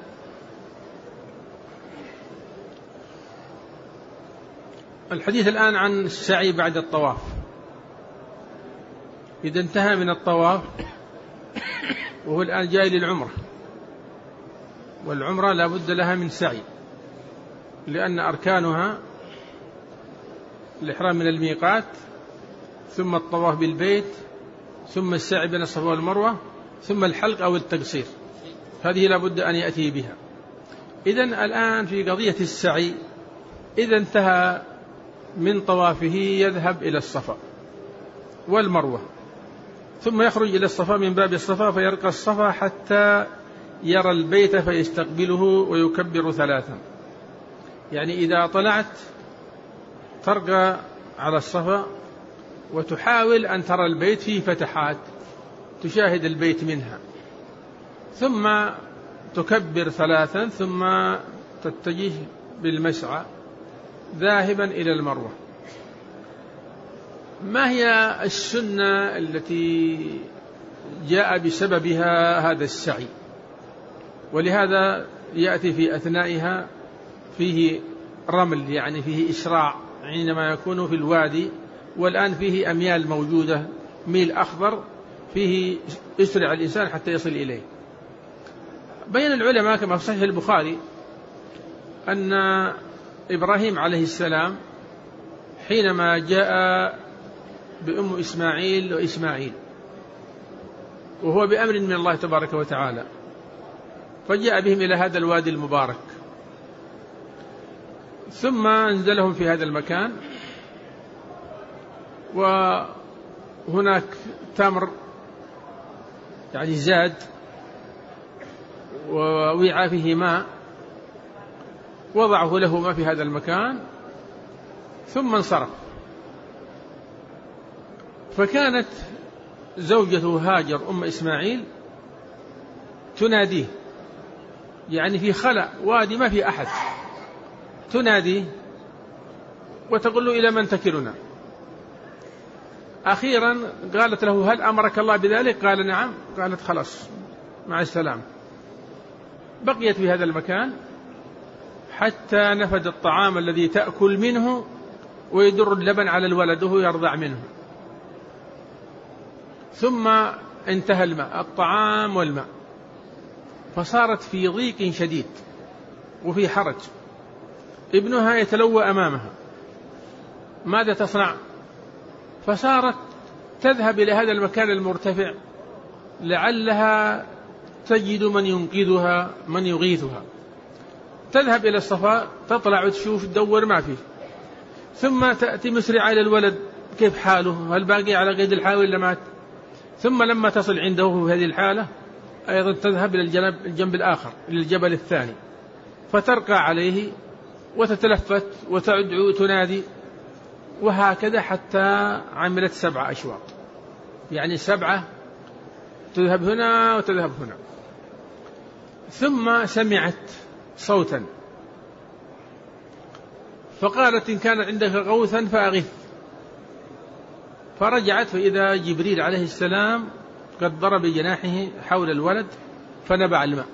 الحديث الآن عن السعي بعد الطواف. إذا انتهى من الطواف وهو الآن جاي للعمرة، والعمرة لا بد لها من سعي، لأن أركانها الإحرام من الميقات، ثم الطواف بالبيت، ثم السعي بين الصفا والمروة، ثم الحلق أو التقصير. هذه لابد أن يأتي بها. إذن الآن في قضية السعي، إذا انتهى من طوافه يذهب إلى الصفا والمروة، ثم يخرج إلى الصفا من باب الصفا فيرقى الصفا حتى يرى البيت فيستقبله ويكبر ثلاثا. يعني إذا طلعت ترقى على الصفا وتحاول أن ترى البيت فيه فتحات، تشاهد البيت منها، ثم تكبر ثلاثا، ثم تتجه بالمسعى ذاهبا إلى المروة. ما هي السنة التي جاء بسببها هذا السعي؟ ولهذا يأتي في أثنائها فيه رمل، يعني فيه إسراع عندما يكون في الوادي، والآن فيه أميال موجودة، ميل أخضر فيه يسرع الإنسان حتى يصل إليه. بين العلماء كما في صحيح البخاري أن إبراهيم عليه السلام حينما جاء بأم إسماعيل وإسماعيل وهو بأمر من الله تبارك وتعالى، فجاء بهم إلى هذا الوادي المبارك، ثم انزلهم في هذا المكان، وهناك تمر يعني زاد ووعاء فيه ماء، وضعه لهما في هذا المكان ثم انصرف. فكانت زوجته هاجر أم إسماعيل تناديه، يعني في خلأ وادي ما في أحد، تناديه وتقول له إلى من تكلنا؟ أخيرا قالت له هل أمرك الله بذلك؟ قال نعم. قالت خلاص مع السلام. بقيت في هذا المكان حتى نفد الطعام الذي تأكل منه ويدر اللبن على الولد وهو يرضع منه، ثم انتهى الماء، الطعام والماء، فصارت في ضيق شديد وفي حرج. ابنها يتلوى أمامها، ماذا تصنع؟ فصارت تذهب إلى هذا المكان المرتفع لعلها تجد من ينقذها، من يغيثها. تذهب إلى الصفا، تطلع وتشوف، تدور ما فيه، ثم تأتي مسرعة إلى الولد كيف حاله، هل باقي على قيد الحياة ولا مات؟ ثم لما تصل عنده في هذه الحالة أيضا تذهب إلى الجنب, الجنب الآخر، إلى الجبل الثاني، فترقى عليه وتتلفت وتدعو تنادي، وهكذا حتى عملت سبعة أشواط، يعني سبعة تذهب هنا وتذهب هنا. ثم سمعت صوتا فقالت إن كان عندك غوثا فأغث. فرجعت فإذا جبريل عليه السلام قد ضرب جناحه حول الولد فنبع الماء.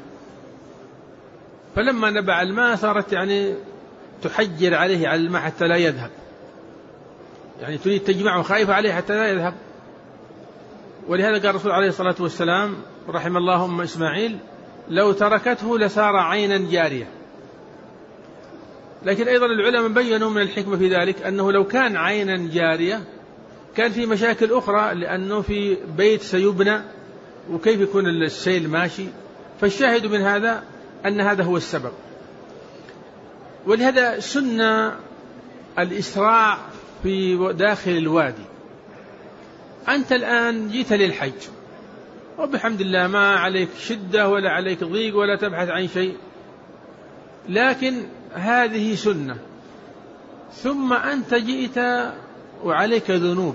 فلما نبع الماء صارت يعني تحجر عليه على الماء حتى لا يذهب، يعني تريد تجمعه، خائفة عليه حتى لا يذهب. ولهذا قال الرسول عليه الصلاة والسلام رحم الله أم إسماعيل لو تركته لصار عينا جارية. لكن أيضا العلماء بيّنوا من الحكمة في ذلك أنه لو كان عينا جارية كان في مشاكل أخرى، لأنه في بيت سيبنى وكيف يكون السيل ماشي. فالشاهد من هذا أن هذا هو السبب. ولهذا سنة الإسراع في داخل الوادي. أنت الآن جيت للحج وبحمد الله ما عليك شدة ولا عليك ضيق ولا تبحث عن شيء، لكن هذه سنة. ثم أنت جئت وعليك ذنوب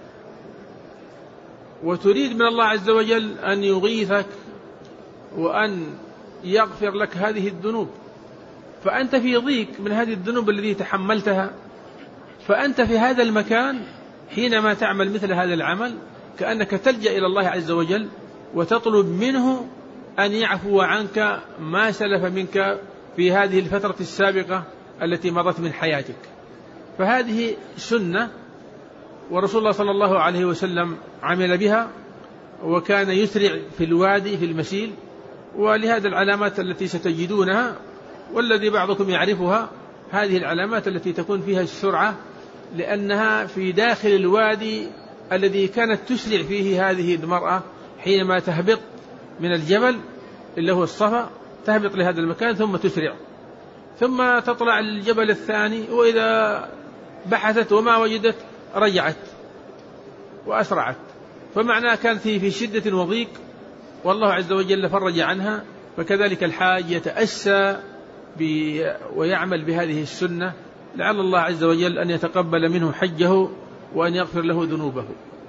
وتريد من الله عز وجل أن يغيثك وأن يغفر لك هذه الذنوب، فأنت في ضيق من هذه الذنوب التي تحملتها. فأنت في هذا المكان حينما تعمل مثل هذا العمل كأنك تلجأ إلى الله عز وجل وتطلب منه أن يعفو عنك ما سلف منك في هذه الفترة السابقة التي مضت من حياتك. فهذه سنة، ورسول الله صلى الله عليه وسلم عمل بها وكان يسرع في الوادي في المسيل. ولهذا العلامات التي ستجدونها والذي بعضكم يعرفها، هذه العلامات التي تكون فيها السرعة لأنها في داخل الوادي الذي كانت تسرع فيه هذه المرأة حينما تهبط من الجبل اللي هو الصفا، تهبط لهذا المكان ثم تسرع، ثم تطلع الجبل الثاني، وإذا بحثت وما وجدت رجعت وأسرعت. فمعناه كانت في شدة وضيق، والله عز وجل فرج عنها. فكذلك الحاج يتأسى ويعمل بهذه السنة، لعل الله عز وجل أن يتقبل منه حجه وأن يغفر له ذنوبه.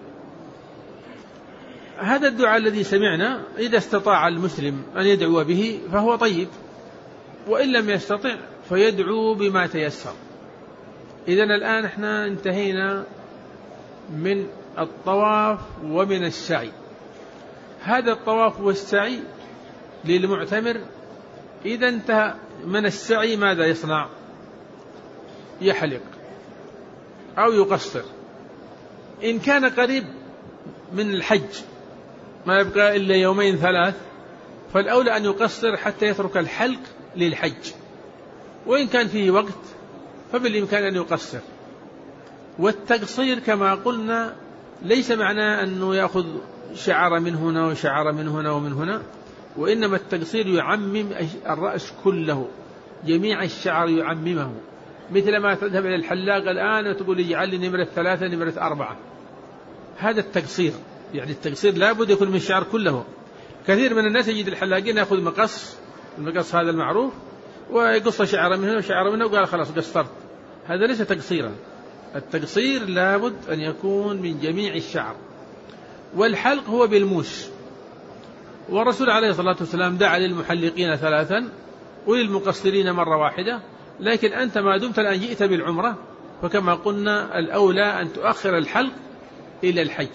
هذا الدعاء الذي سمعنا إذا استطاع المسلم أن يدعو به فهو طيب، وإن لم يستطع فيدعو بما تيسر. إذن الآن احنا انتهينا من الطواف ومن السعي. هذا الطواف والسعي للمعتمر. إذا انتهى من السعي ماذا يصنع؟ يحلق أو يقصر. إن كان قريب من الحج ما يبقى إلا يومين ثلاث، فالأولى أن يقصر حتى يترك الحلق للحج، وإن كان فيه وقت فبالإمكان أن يقصر. والتقصير كما قلنا ليس معناه أنه يأخذ شعر من هنا وشعر من هنا ومن هنا، وإنما التقصير يعمم الرأس كله، جميع الشعر يعممه، مثل ما تذهب إلى الحلاق الآن وتقول اجعل لي نمرة ثلاثة نمرة أربعة. هذا التقصير، يعني التقصير لابد يكون من الشعر كله. كثير من الناس يجد الحلاقين يأخذ مقص، المقص هذا المعروف، ويقص شعر من هنا وشعر من هنا وقال خلاص قصرت. هذا ليس تقصيرا. التقصير لابد أن يكون من جميع الشعر. والحلق هو بالموس، والرسول عليه الصلاة والسلام دعا للمحلقين ثلاثا وللمقصرين مرة واحدة. لكن أنت ما دمت الآن جئت بالعمرة فكما قلنا الأولى أن تؤخر الحلق إلى الحج.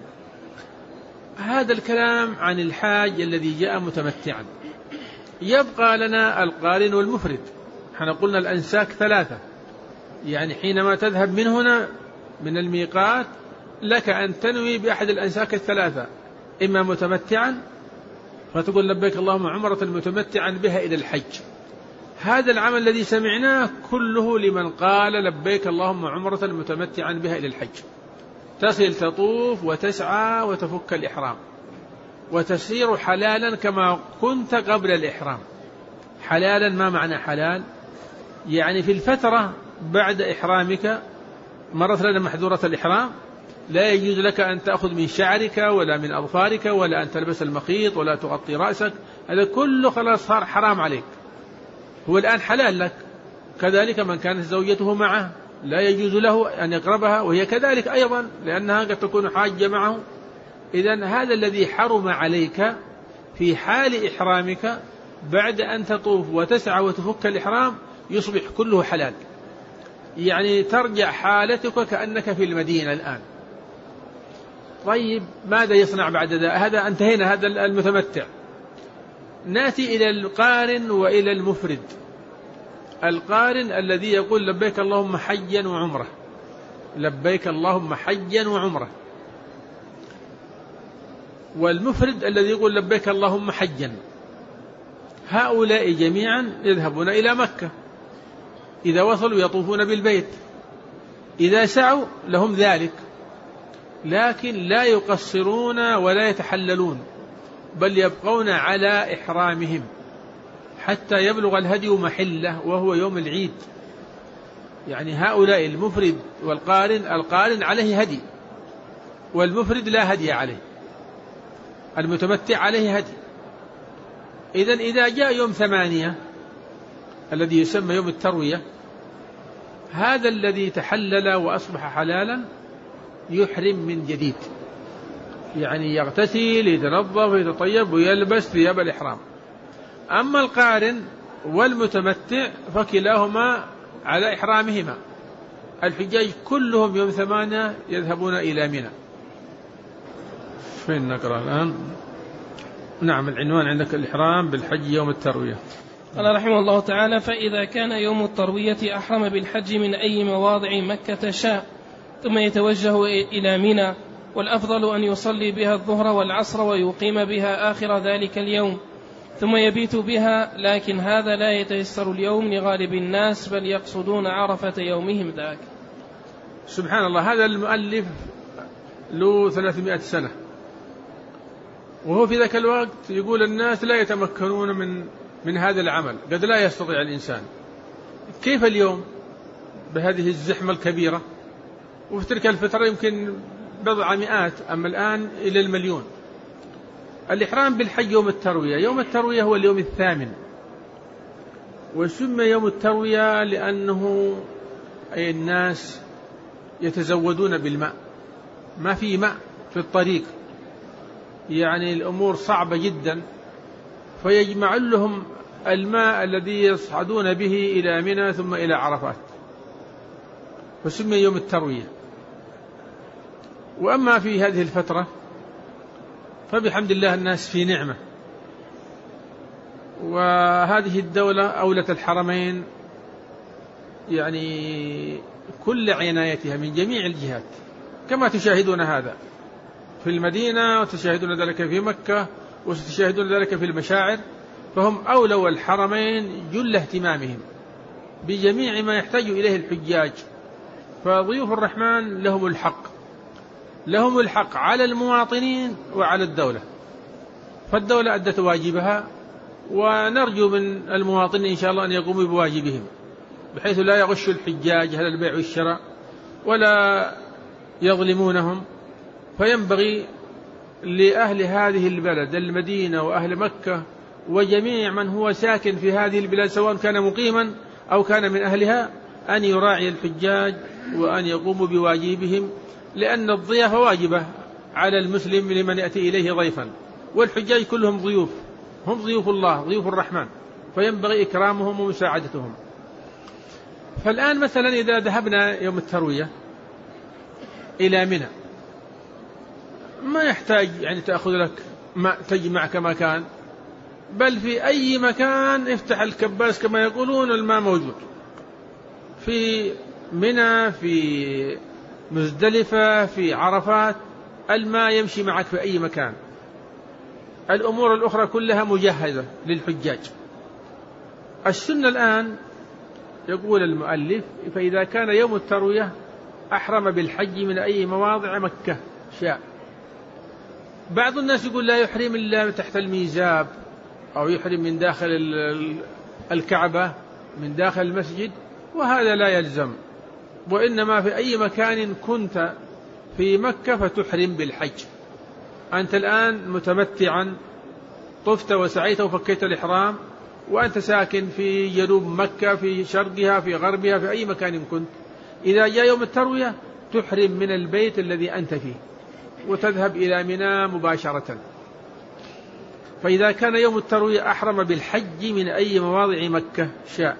هذا الكلام عن الحاج الذي جاء متمتعا. يبقى لنا القارن والمفرد. احنا قلنا الأنساك ثلاثة، يعني حينما تذهب من هنا من الميقات لك أن تنوي بأحد الأنساك الثلاثة، إما متمتعا فتقول لبيك اللهم عمرة متمتعا بها إلى الحج. هذا العمل الذي سمعناه كله لمن قال لبيك اللهم عمرة متمتعا بها إلى الحج. تصل تطوف وتسعى وتفك الإحرام وتسير حلالا كما كنت قبل الإحرام. حلالا ما معنى حلال؟ يعني في الفترة بعد إحرامك مرت لنا محظورة الإحرام، لا يجوز لك أن تأخذ من شعرك ولا من أظفارك ولا أن تلبس المخيط ولا تغطي رأسك، هذا كله خلاص صار حرام عليك، هو الآن حلال لك. كذلك من كانت زوجته معه لا يجوز له أن يقربها، وهي كذلك أيضا لأنها قد تكون حاجة معه. إذن هذا الذي حرم عليك في حال إحرامك بعد أن تطوف وتسعى وتفك الإحرام يصبح كله حلال، يعني ترجع حالتك كأنك في المدينة الآن. طيب ماذا يصنع بعد ذلك؟ هذا انتهينا، هذا المتمتع. نأتي إلى القارن وإلى المفرد. القارن الذي يقول لبيك اللهم حجا وعمرة، لبيك اللهم حجا وعمرة. والمفرد الذي يقول لبيك اللهم حجا. هؤلاء جميعا يذهبون إلى مكة، إذا وصلوا يطوفون بالبيت، إذا سعوا لهم ذلك، لكن لا يقصرون ولا يتحللون، بل يبقون على إحرامهم حتى يبلغ الهدي محله وهو يوم العيد. يعني هؤلاء المفرد والقارن، القارن عليه هدي والمفرد لا هدي عليه، المتمتع عليه هدي. إذن إذا جاء يوم ثمانية الذي يسمى يوم التروية، هذا الذي تحلل وأصبح حلالا يحرم من جديد، يعني يغتسل يتنظف يتطيب ويلبس ثياب الإحرام. أما القارن والمتمتع فكلاهما على إحرامهما. الحجاج كلهم يوم ثمانية يذهبون إلى منى. فين نقرأ الآن؟ نعم، العنوان عندك الإحرام بالحج يوم التروية. قال رحمه الله تعالى: فإذا كان يوم التروية أحرم بالحج من أي مواضع مكة شاء، ثم يتوجه إلى منى، والأفضل أن يصلي بها الظهر والعصر ويقيم بها آخر ذلك اليوم، ثم يبيت بها، لكن هذا لا يتيسر اليوم لغالب الناس، بل يقصدون عرفة يومهم ذاك. سبحان الله، هذا المؤلف له ثلاثمائة سنة، وهو في ذاك الوقت يقول الناس لا يتمكنون من من هذا العمل، قد لا يستطيع الإنسان. كيف اليوم بهذه الزحمة الكبيرة؟ وفي تلك الفترة يمكن بضع مئات، أما الآن إلى المليون. الإحرام بالحج يوم التروية. يوم التروية هو اليوم الثامن، وسمي يوم التروية لأنه أي الناس يتزودون بالماء، ما في ماء في الطريق، يعني الأمور صعبة جدا، فيجمع لهم الماء الذي يصعدون به إلى منى ثم إلى عرفات، فسمي يوم التروية. وأما في هذه الفترة فبحمد الله الناس في نعمة، وهذه الدولة أولة الحرمين يعني كل عنايتها من جميع الجهات، كما تشاهدون هذا في المدينة، وتشاهدون ذلك في مكة، وستشاهدون ذلك في المشاعر. فهم أولوا الحرمين جل اهتمامهم بجميع ما يحتاج إليه الحجاج. فضيوف الرحمن لهم الحق، لهم الحق على المواطنين وعلى الدولة. فالدولة أدت واجبها، ونرجو من المواطنين إن شاء الله أن يقوموا بواجبهم، بحيث لا يغش الحجاج هذا البيع والشراء ولا يظلمونهم. فينبغي لأهل هذه البلد المدينة وأهل مكة وجميع من هو ساكن في هذه البلاد سواء كان مقيما أو كان من أهلها أن يراعي الحجاج وأن يقوموا بواجبهم، لأن الضيافة واجبة على المسلم لمن يأتي إليه ضيفا، والحجاج كلهم ضيوف، هم ضيوف الله، ضيوف الرحمن، فينبغي إكرامهم ومساعدتهم. فالآن مثلا إذا ذهبنا يوم التروية إلى منى ما يحتاج يعني تأخذ لك ما تجمعك مكان، بل في أي مكان افتح الكباس كما يقولون الماء موجود. في منى، في مزدلفة، في عرفات، الماء يمشي معك في أي مكان. الأمور الأخرى كلها مجهزة للحجاج. السنة الآن يقول المؤلف فإذا كان يوم التروية أحرم بالحج من أي مواضع مكة شاء. بعض الناس يقول لا يحرم إلا تحت الميزاب، أو يحرم من داخل الكعبة من داخل المسجد، وهذا لا يلزم، وإنما في أي مكان كنت في مكة فتحرم بالحج. أنت الآن متمتعا، طفت وسعيت وفكيت الإحرام، وأنت ساكن في جنوب مكة، في شرقها، في غربها، في أي مكان كنت، إذا جاء يوم التروية تحرم من البيت الذي أنت فيه وتذهب إلى منى مباشرة. فإذا كان يوم التروية أحرم بالحج من أي مواضع مكة شاء.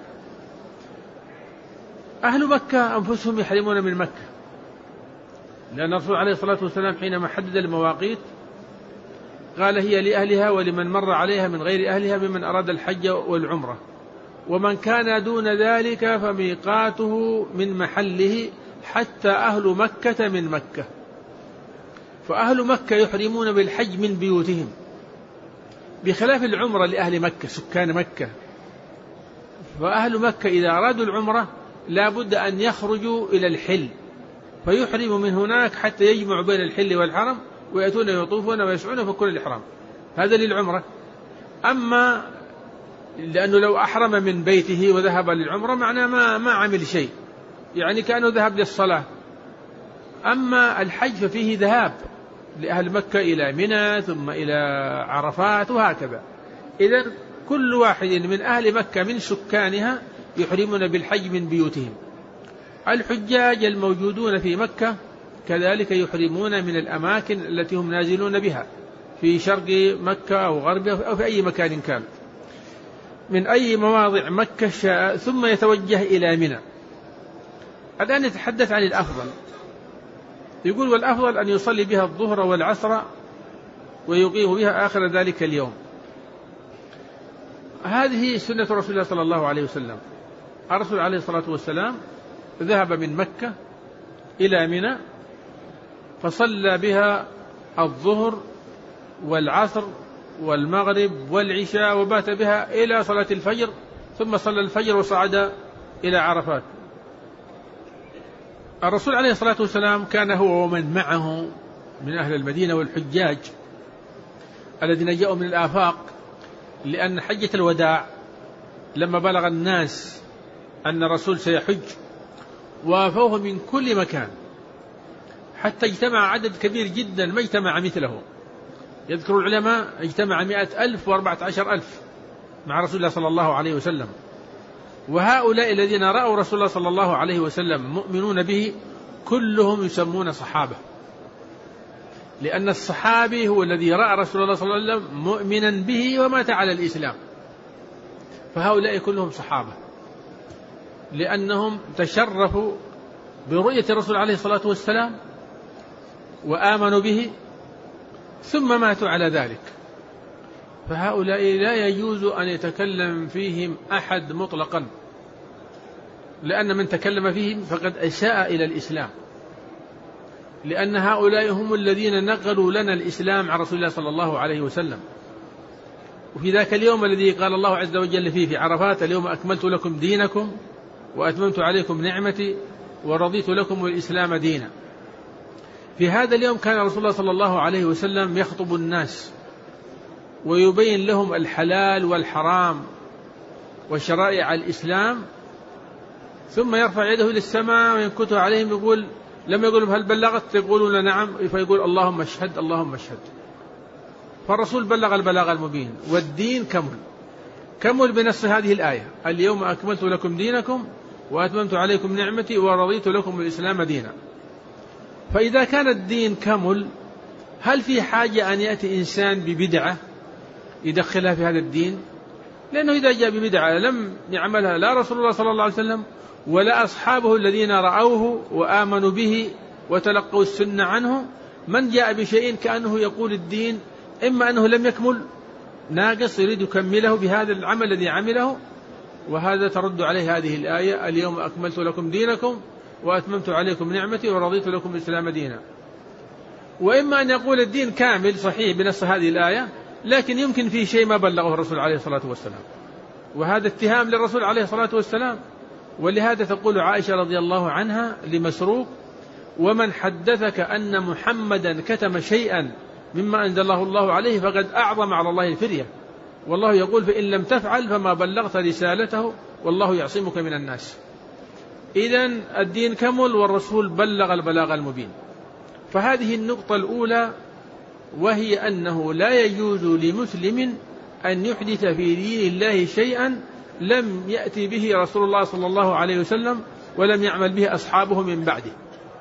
أهل مكة أنفسهم يحرمون من مكة، لأن الرسول عليه الصلاة والسلام حينما حدد المواقيت قال هي لأهلها ولمن مر عليها من غير أهلها ممن أراد الحج والعمرة، ومن كان دون ذلك فميقاته من محله حتى أهل مكة من مكة. فأهل مكة يحرمون بالحج من بيوتهم، بخلاف العمرة لأهل مكة سكان مكة. فأهل مكة إذا أرادوا العمرة لا بد أن يخرجوا إلى الحل فيحرموا من هناك حتى يجمعوا بين الحل والحرم ويأتون يطوفون ويسعون في كل الإحرام، هذا للعمرة. أما لأنه لو أحرم من بيته وذهب للعمرة معناه ما, ما عمل شيء، يعني كأنه ذهب للصلاة. أما الحج ففيه ذهاب لأهل مكة إلى منى ثم إلى عرفات وهكذا. إذن كل واحد من أهل مكة من سكانها يحرمون بالحج من بيوتهم. الحجاج الموجودون في مكة كذلك يحرمون من الأماكن التي هم نازلون بها في شرق مكة أو غربها أو في أي مكان كان من أي مواضع مكة شاء، ثم يتوجه إلى منى. الآن نتحدث عن الأفضل. يقول والأفضل أن يصلي بها الظهر والعصر ويقيم بها آخر ذلك اليوم. هذه سنة رسول الله صلى الله عليه وسلم. الرسول عليه الصلاة والسلام ذهب من مكة إلى منى فصلى بها الظهر والعصر والمغرب والعشاء وبات بها إلى صلاة الفجر، ثم صلى الفجر وصعد إلى عرفات. الرسول عليه الصلاة والسلام كان هو ومن معه من أهل المدينة والحجاج الذين جاءوا من الآفاق، لأن حجة الوداع لما بلغ الناس أن الرسول سيحج وافوه من كل مكان حتى اجتمع عدد كبير جدا ما اجتمع مثله. يذكر العلماء اجتمع مئة ألف وأربعة عشر ألف مع رسول الله صلى الله عليه وسلم. وهؤلاء الذين رأوا رسول الله صلى الله عليه وسلم مؤمنون به كلهم يسمون صحابة، لأن الصحابي هو الذي رأى رسول الله صلى الله عليه وسلم مؤمنا به ومات على الإسلام، فهؤلاء كلهم صحابة لأنهم تشرفوا برؤية الرسول عليه الصلاة والسلام وآمنوا به ثم ماتوا على ذلك. فهؤلاء لا يجوز أن يتكلم فيهم أحد مطلقا، لأن من تكلم فيهم فقد أساء إلى الإسلام، لأن هؤلاء هم الذين نقلوا لنا الإسلام عن رسول الله صلى الله عليه وسلم. وفي ذاك اليوم الذي قال الله عز وجل فيه في عرفات: اليوم أكملت لكم دينكم وأتممت عليكم نعمتي ورضيت لكم الإسلام دينا. في هذا اليوم كان رسول الله صلى الله عليه وسلم يخطب الناس ويبين لهم الحلال والحرام وشرائع الإسلام، ثم يرفع يده للسماء وينكتها عليهم يقول: لم يقول هل بلغت؟ يقولون نعم، فيقول: اللهم اشهد اللهم اشهد. فالرسول بلغ البلاغ المبين والدين كمل كمل بنص هذه الآية: اليوم أكملت لكم دينكم وأتممت عليكم نعمتي ورضيت لكم الإسلام دينا. فإذا كان الدين كمل، هل في حاجة أن يأتي إنسان ببدعة يدخلها في هذا الدين؟ لأنه إذا جاء ببدعة لم يعملها لا رسول الله صلى الله عليه وسلم ولا أصحابه الذين رأوه وآمنوا به وتلقوا السنة عنه. من جاء بشيء كأنه يقول الدين إما أنه لم يكمل ناقص يريد يكمله بهذا العمل الذي عمله، وهذا ترد عليه هذه الآية: اليوم أكملت لكم دينكم وأتممت عليكم نعمتي ورضيت لكم الإسلام دينا. وإما أن يقول الدين كامل صحيح بنص هذه الآية، لكن يمكن فيه شيء ما بلغه الرسول عليه الصلاة والسلام، وهذا اتهام للرسول عليه الصلاة والسلام. ولهذا تقول عائشة رضي الله عنها لمسروق: ومن حدثك أن محمدا كتم شيئا مما أنزله الله عليه فقد أعظم على الله الفرية، والله يقول: فإن لم تفعل فما بلغت رسالته والله يعصمك من الناس. إذن الدين كمل والرسول بلغ البلاغ المبين. فهذه النقطة الأولى، وهي أنه لا يجوز لمسلم أن يحدث في دين الله شيئا لم يأتي به رسول الله صلى الله عليه وسلم ولم يعمل به أصحابه من بعده،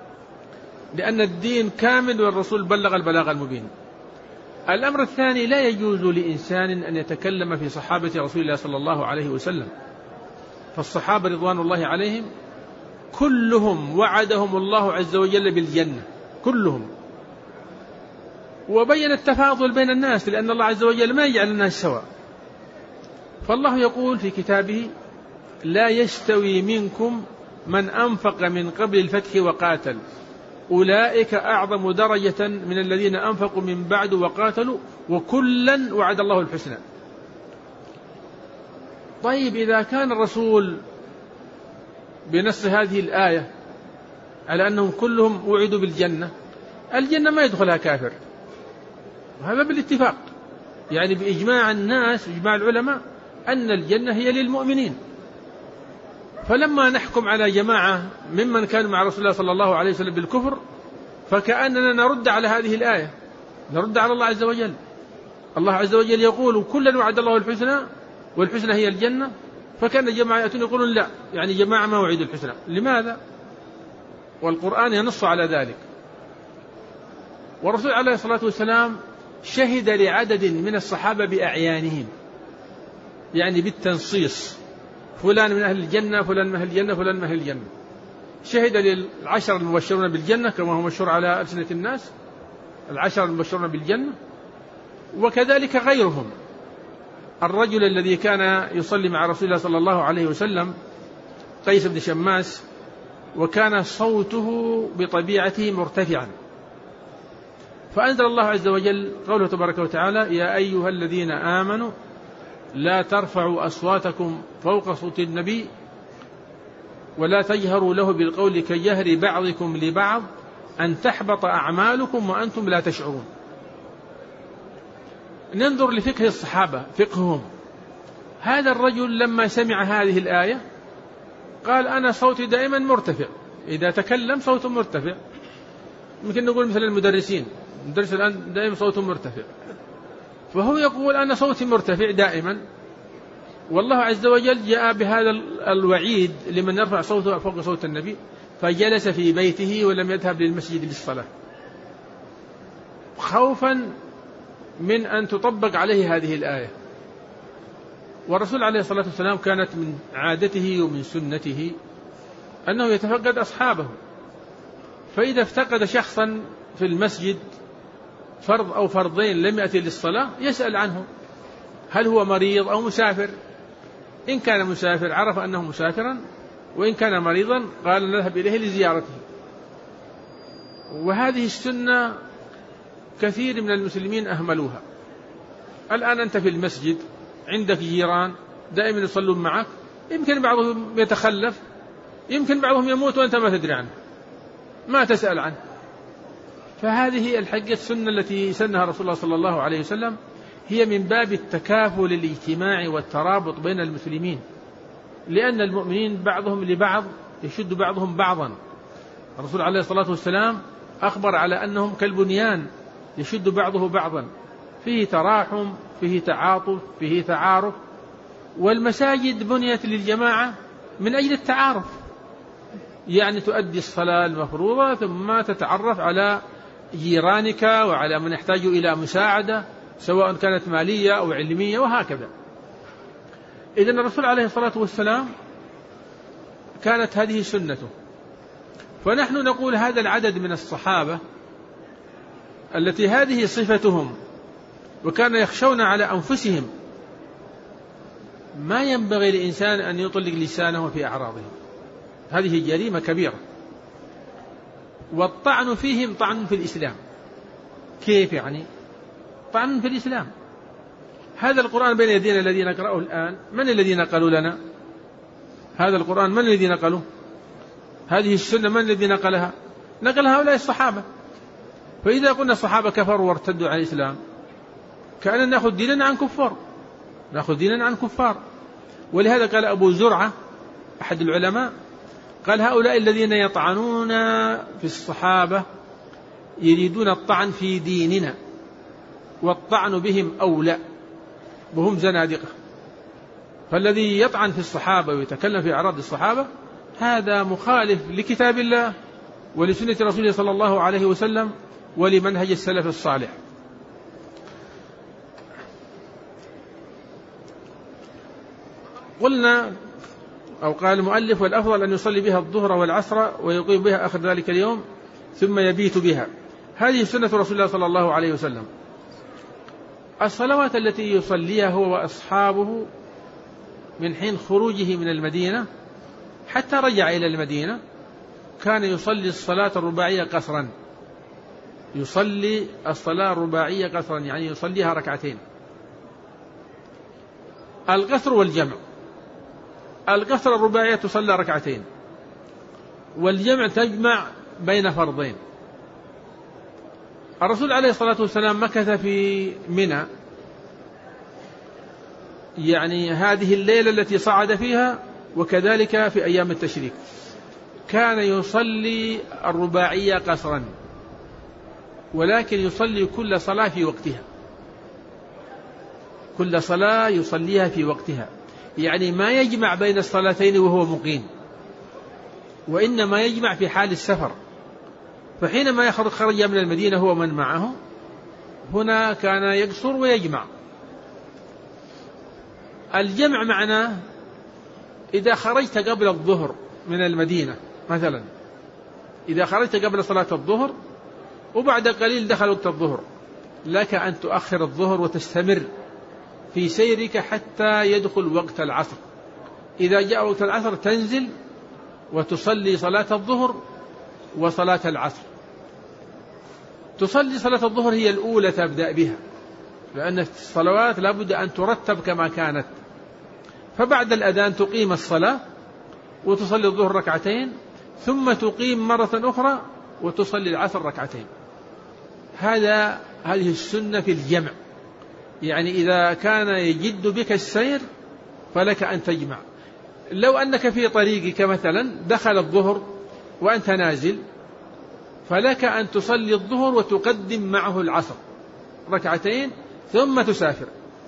لأن الدين كامل والرسول بلغ البلاغ المبين. الأمر الثاني: لا يجوز لإنسان أن يتكلم في صحابة رسول الله صلى الله عليه وسلم. فالصحابة رضوان الله عليهم كلهم وعدهم الله عز وجل بالجنة كلهم، وبين التفاضل بين الناس، لأن الله عز وجل ما يجعل الناس سواء. فالله يقول في كتابه: لا يستوي منكم من أنفق من قبل الفتح وقاتل أولئك أعظم درجة من الذين أنفقوا من بعد وقاتلوا وكلا وعد الله الحسنى. طيب، إذا كان الرسول بنص هذه الآية على أنهم كلهم وعدوا بالجنة، الجنة ما يدخلها كافر، وهذا بالاتفاق، يعني بإجماع الناس إجماع العلماء أن الجنة هي للمؤمنين. فلما نحكم على جماعة ممن كانوا مع رسول الله صلى الله عليه وسلم بالكفر، فكأننا نرد على هذه الآية، نرد على الله عز وجل. الله عز وجل يقول: كلا وعد الله الحسنى والحسنى هي الجنة، فكان جماعة يقولون لا، يعني جماعة ما وعدوا الحسنى. لماذا؟ والقرآن ينص على ذلك. والرسول عليه الصلاة والسلام شهد لعدد من الصحابة بأعيانهم، يعني بالتنصيص: فلان من أهل الجنة، فلان من أهل الجنة، فلان من أهل الجنة. شهد للعشر المبشرون بالجنة كما هو مشهور على ألسنة الناس، العشر المبشرون بالجنة، وكذلك غيرهم. الرجل الذي كان يصلي مع رسول الله صلى الله عليه وسلم قيس بن شماس، وكان صوته بطبيعته مرتفعا، فأنزل الله عز وجل قوله تبارك وتعالى: يا أيها الذين آمنوا لا ترفعوا أصواتكم فوق صوت النبي ولا تجهروا له بالقول كجهر بعضكم لبعض أن تحبط أعمالكم وأنتم لا تشعرون. ننظر لفقه الصحابة فقههم. هذا الرجل لما سمع هذه الآية قال أنا صوتي دائما مرتفع، إذا تكلم صوته مرتفع. ممكن نقول مثل المدرسين، المدرس الآن دائما صوته مرتفع، فهو يقول أنا صوتي مرتفع دائما، والله عز وجل جاء بهذا الوعيد لمن يرفع صوته فوق صوت النبي، فجلس في بيته ولم يذهب للمسجد للصلاة خوفا من أن تطبق عليه هذه الآية. والرسول عليه الصلاة والسلام كانت من عادته ومن سنته أنه يتفقد أصحابه، فإذا افتقد شخصا في المسجد فرض أو فرضين لم يأتي للصلاة يسأل عنه هل هو مريض أو مسافر. إن كان مسافر عرف أنه مسافرا، وإن كان مريضا قال نذهب إليه لزيارته. وهذه السنة كثير من المسلمين أهملوها. الآن أنت في المسجد عندك جيران دائما يصلون معك، يمكن بعضهم يتخلف، يمكن بعضهم يموت وأنت ما تدري عنه، ما تسأل عنه. فهذه الحقيقة السنة التي سنها رسول الله صلى الله عليه وسلم هي من باب التكافل الاجتماعي والترابط بين المسلمين، لأن المؤمنين بعضهم لبعض يشد بعضهم بعضا. الرسول عليه الصلاة والسلام أخبر على أنهم كالبنيان يشد بعضه بعضا، فيه تراحم، فيه تعاطف، فيه تعارف. والمساجد بنيت للجماعة من أجل التعارف، يعني تؤدي الصلاة المفروضة ثم تتعرف على جيرانك وعلى من يحتاج إلى مساعدة سواء كانت مالية أو علمية وهكذا. إذن الرسول عليه الصلاة والسلام كانت هذه سنته. فنحن نقول هذا العدد من الصحابة التي هذه صفتهم وكانوا يخشون على أنفسهم، ما ينبغي لإنسان أن يطلق لسانه في أعراضهم، هذه جريمة كبيرة. والطعن فيهم طعن في الإسلام. كيف يعني؟ طعن في الإسلام. هذا القرآن بين يدينا الذي نقرأه الآن، من الذين قالوا لنا هذا القرآن؟ من الذي نقلوه؟ هذه السنة من الذي نقلها؟ نقلها هؤلاء الصحابة. فإذا قلنا الصحابة كفروا وارتدوا عن الإسلام كأننا نأخذ ديننا عن كفار، نأخذ ديننا عن كفار. ولهذا قال أبو زرعة أحد العلماء قال هؤلاء الذين يطعنون في الصحابة يريدون الطعن في ديننا، والطعن بهم أولى، وهم زنادقة. فالذي يطعن في الصحابة ويتكلم في أعراض الصحابة هذا مخالف لكتاب الله ولسنة رسوله صلى الله عليه وسلم ولمنهج السلف الصالح. قلنا أو قال المؤلف والأفضل أن يصلي بها الظهر والعصر ويقيم بها آخر ذلك اليوم ثم يبيت بها. هذه سنة رسول الله صلى الله عليه وسلم. الصلوات التي يصليها هو وأصحابه من حين خروجه من المدينة حتى رجع إلى المدينة كان يصلي الصلاة الرباعية قصرا، يصلي الصلاة الرباعية قصرا يعني يصليها ركعتين. القصر والجمع، القصر الرباعية تصلى ركعتين، والجمع تجمع بين فرضين. الرسول عليه الصلاة والسلام مكث في منى، يعني هذه الليلة التي صعد فيها، وكذلك في أيام التشريك كان يصلي الرباعية قصرا، ولكن يصلي كل صلاة في وقتها، كل صلاة يصليها في وقتها، يعني ما يجمع بين الصلاتين وهو مقيم، وإنما يجمع في حال السفر. فحينما يخرج خرج من المدينة هو من معه هنا كان يقصر ويجمع. الجمع معناه إذا خرجت قبل الظهر من المدينة مثلا، إذا خرجت قبل صلاة الظهر وبعد قليل دخل وقت الظهر، لك أن تؤخر الظهر وتستمر في سيرك حتى يدخل وقت العصر. إذا جاء وقت العصر تنزل وتصلي صلاة الظهر وصلاة العصر. تصلي صلاة الظهر هي الأولى تبدأ بها، لأن الصلوات لابد أن ترتب كما كانت. فبعد الأذان تقيم الصلاة وتصلي الظهر ركعتين ثم تقيم مرة أخرى وتصلي العصر ركعتين. هذا هذه السنة في الجمع، يعني إذا كان يجد بك السير فلك أن تجمع. لو أنك في طريقك مثلا دخل الظهر وأنت نازل فلك أن تصلي الظهر وتقدم معه العصر ركعتين ثم تسافر.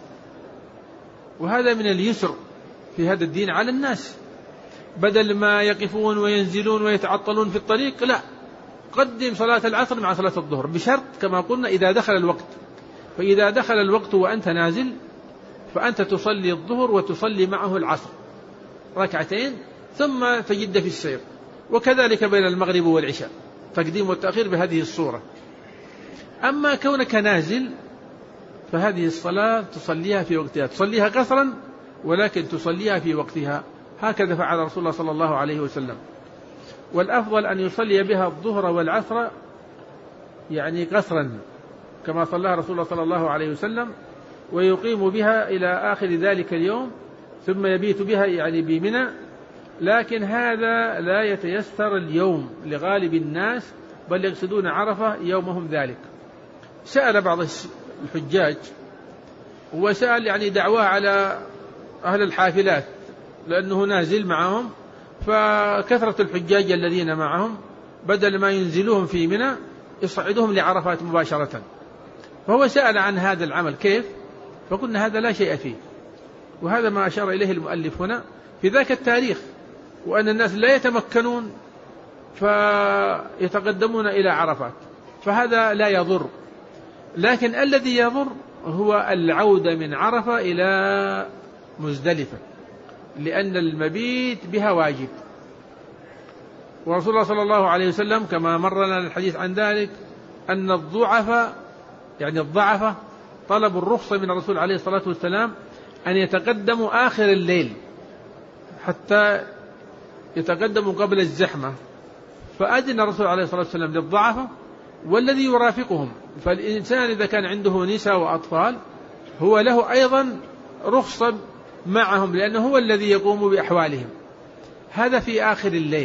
وهذا من اليسر في هذا الدين على الناس، بدل ما يقفون وينزلون ويتعطلون في الطريق، لا، قدم صلاة العصر مع صلاة الظهر، بشرط كما قلنا إذا دخل الوقت. فإذا دخل الوقت وأنت نازل فأنت تصلي الظهر وتصلي معه العصر ركعتين ثم تجد في السير. وكذلك بين المغرب والعشاء تقديم والتأخير بهذه الصورة. أما كونك نازل فهذه الصلاة تصليها في وقتها، تصليها قصرا ولكن تصليها في وقتها، هكذا فعل رسول الله صلى الله عليه وسلم. والأفضل أن يصلي بها الظهر والعصر يعني قصرا كما صلى رسول الله صلى الله عليه وسلم، ويقيم بها إلى آخر ذلك اليوم ثم يبيت بها يعني بمنى. لكن هذا لا يتيسر اليوم لغالب الناس، بل يقصدون عرفة يومهم ذلك. سأل بعض الحجاج وسأل يعني دعواه على أهل الحافلات لأنه نازل معهم، فكثرة الحجاج الذين معهم بدل ما ينزلوهم في منى يصعدوهم لعرفات مباشرة. فهو سأل عن هذا العمل كيف، فقلنا هذا لا شيء فيه، وهذا ما أشار إليه المؤلف هنا في ذاك التاريخ، وأن الناس لا يتمكنون فيتقدمون إلى عرفات، فهذا لا يضر. لكن الذي يضر هو العودة من عرفة إلى مزدلفة، لأن المبيت بها واجب. ورسول الله صلى الله عليه وسلم كما مر لنا الحديث عن ذلك أن الضعف يعني الضعف طلبوا الرخصة من الرسول عليه الصلاة والسلام أن يتقدموا آخر الليل حتى يتقدموا قبل الزحمة، فأذن الرسول عليه الصلاة والسلام للضعفة والذي يرافقهم. فالإنسان إذا كان عنده نساء وأطفال هو له أيضا رخصة معهم، لأنه هو الذي يقوم بأحوالهم. هذا في آخر الليل.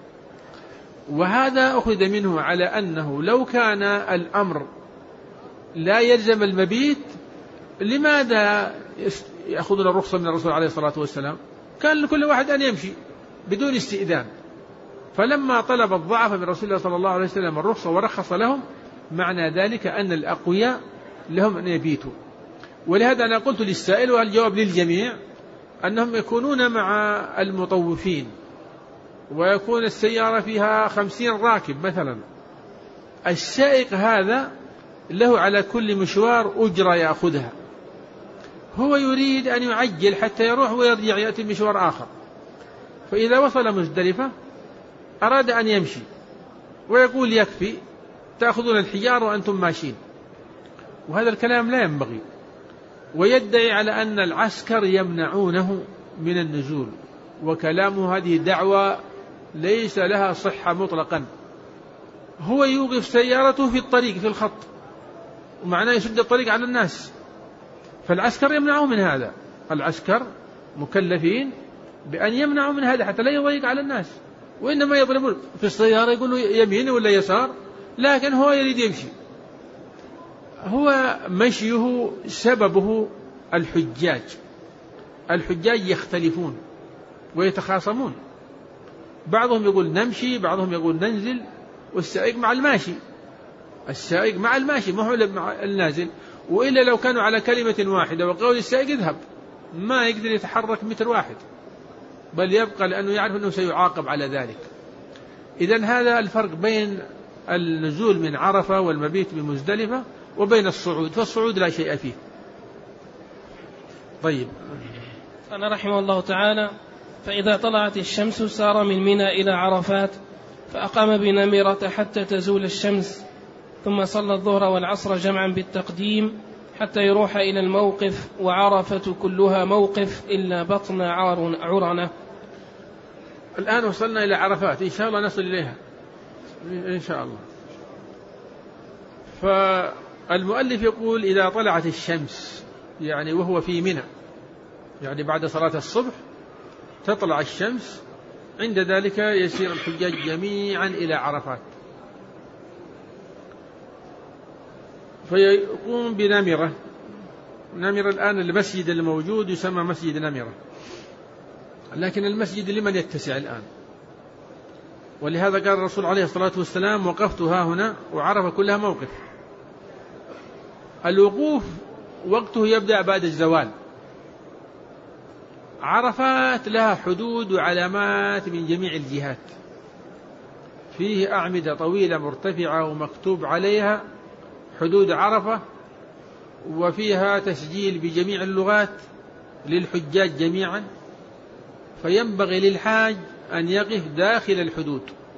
وهذا أخذ منه على أنه لو كان الأمر لا يلزم المبيت لماذا يأخذون الرخصة من الرسول عليه الصلاة والسلام؟ كان لكل واحد أن يمشي بدون استئذان. فلما طلب الضعف من رسول الله صلى الله عليه وسلم الرخصة ورخص لهم، معنى ذلك أن الأقوياء لهم أن يبيتوا. ولهذا أنا قلت للسائل والجواب للجميع أنهم يكونون مع المطوفين، ويكون السيارة فيها خمسين راكب مثلا. السائق هذا له على كل مشوار أجرة يأخذها، هو يريد أن يعجل حتى يروح ويرجع يأتي مشوار آخر. فإذا وصل مزدلفة أراد أن يمشي ويقول يكفي تأخذون الحجار وأنتم ماشين، وهذا الكلام لا ينبغي. ويدعي على أن العسكر يمنعونه من النزول، وكلامه هذه دعوة ليس لها صحة مطلقا. هو يوقف سيارته في الطريق في الخط، ومعناه يسد الطريق على الناس، فالعسكر يمنعه من هذا. العسكر مكلفين بأن يمنعوا من هذا حتى لا يضيق على الناس، وإنما يضربون في السيارة يقولوا يمين ولا يسار، لكن هو يريد يمشي. هو مشيه سببه الحجاج. الحجاج يختلفون ويتخاصمون، بعضهم يقول نمشي، بعضهم يقول ننزل، والسائق مع الماشي. السائق مع الماشي ما هو مع النازل. وإلا لو كانوا على كلمة واحدة وقول السائق اذهب، ما يقدر يتحرك متر واحد، بل يبقى لأنه يعرف أنه سيعاقب على ذلك. إذن هذا الفرق بين النزول من عرفة والمبيت بمزدلفة وبين الصعود، فالصعود لا شيء فيه. طيب، قال رحمه الله تعالى: فإذا طلعت الشمس سار من منى إلى عرفات، فأقام بنمرة حتى تزول الشمس، ثم صلى الظهر والعصر جمعا بالتقديم حتى يروح إلى الموقف، وعرفة كلها موقف إلا بطن عرنة. الآن وصلنا إلى عرفات، إن شاء الله نصل إليها إن شاء الله. فالمؤلف يقول إذا طلعت الشمس، يعني وهو في منى، يعني بعد صلاة الصبح تطلع الشمس عند ذلك يسير الحجاج جميعا إلى عرفات، فيقوم بنمرة. نمرة الآن المسجد الموجود يسمى مسجد نمرة، لكن المسجد لمن يتسع الآن؟ ولهذا قال الرسول عليه الصلاة والسلام: وقفت ها هنا، وعرفة كلها موقف. الوقوف وقته يبدأ بعد الزوال. عرفات لها حدود وعلامات من جميع الجهات، فيه أعمدة طويلة مرتفعة ومكتوب عليها حدود عرفة، وفيها تسجيل بجميع اللغات للحجاج جميعا، فينبغي للحاج أن يقف داخل الحدود،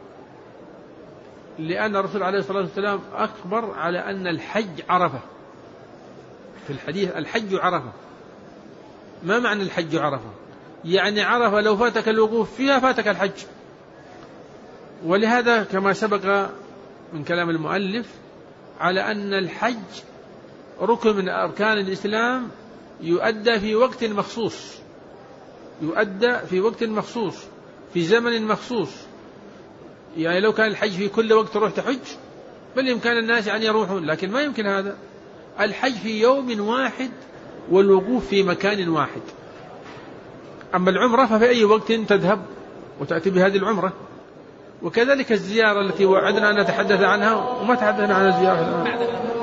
لأن الرسول عليه الصلاة والسلام أخبر على أن الحج عرفة في الحديث: الحج عرفة. ما معنى الحج عرفة؟ يعني عرفة لو فاتك الوقوف فيها فاتك الحج. ولهذا كما سبق من كلام المؤلف على أن الحج ركن من أركان الإسلام يؤدى في وقت مخصوص، يؤدى في وقت مخصوص في زمن مخصوص. يعني لو كان الحج في كل وقت تروح تحج بالإمكان الناس أن يروحون، لكن ما يمكن هذا. الحج في يوم واحد والوقوف في مكان واحد. أما العمرة ففي أي وقت تذهب وتأتي بهذه العمرة. وكذلك الزيارة التي وعدنا أن نتحدث عنها وما تحدثنا عن الزيارة الآن.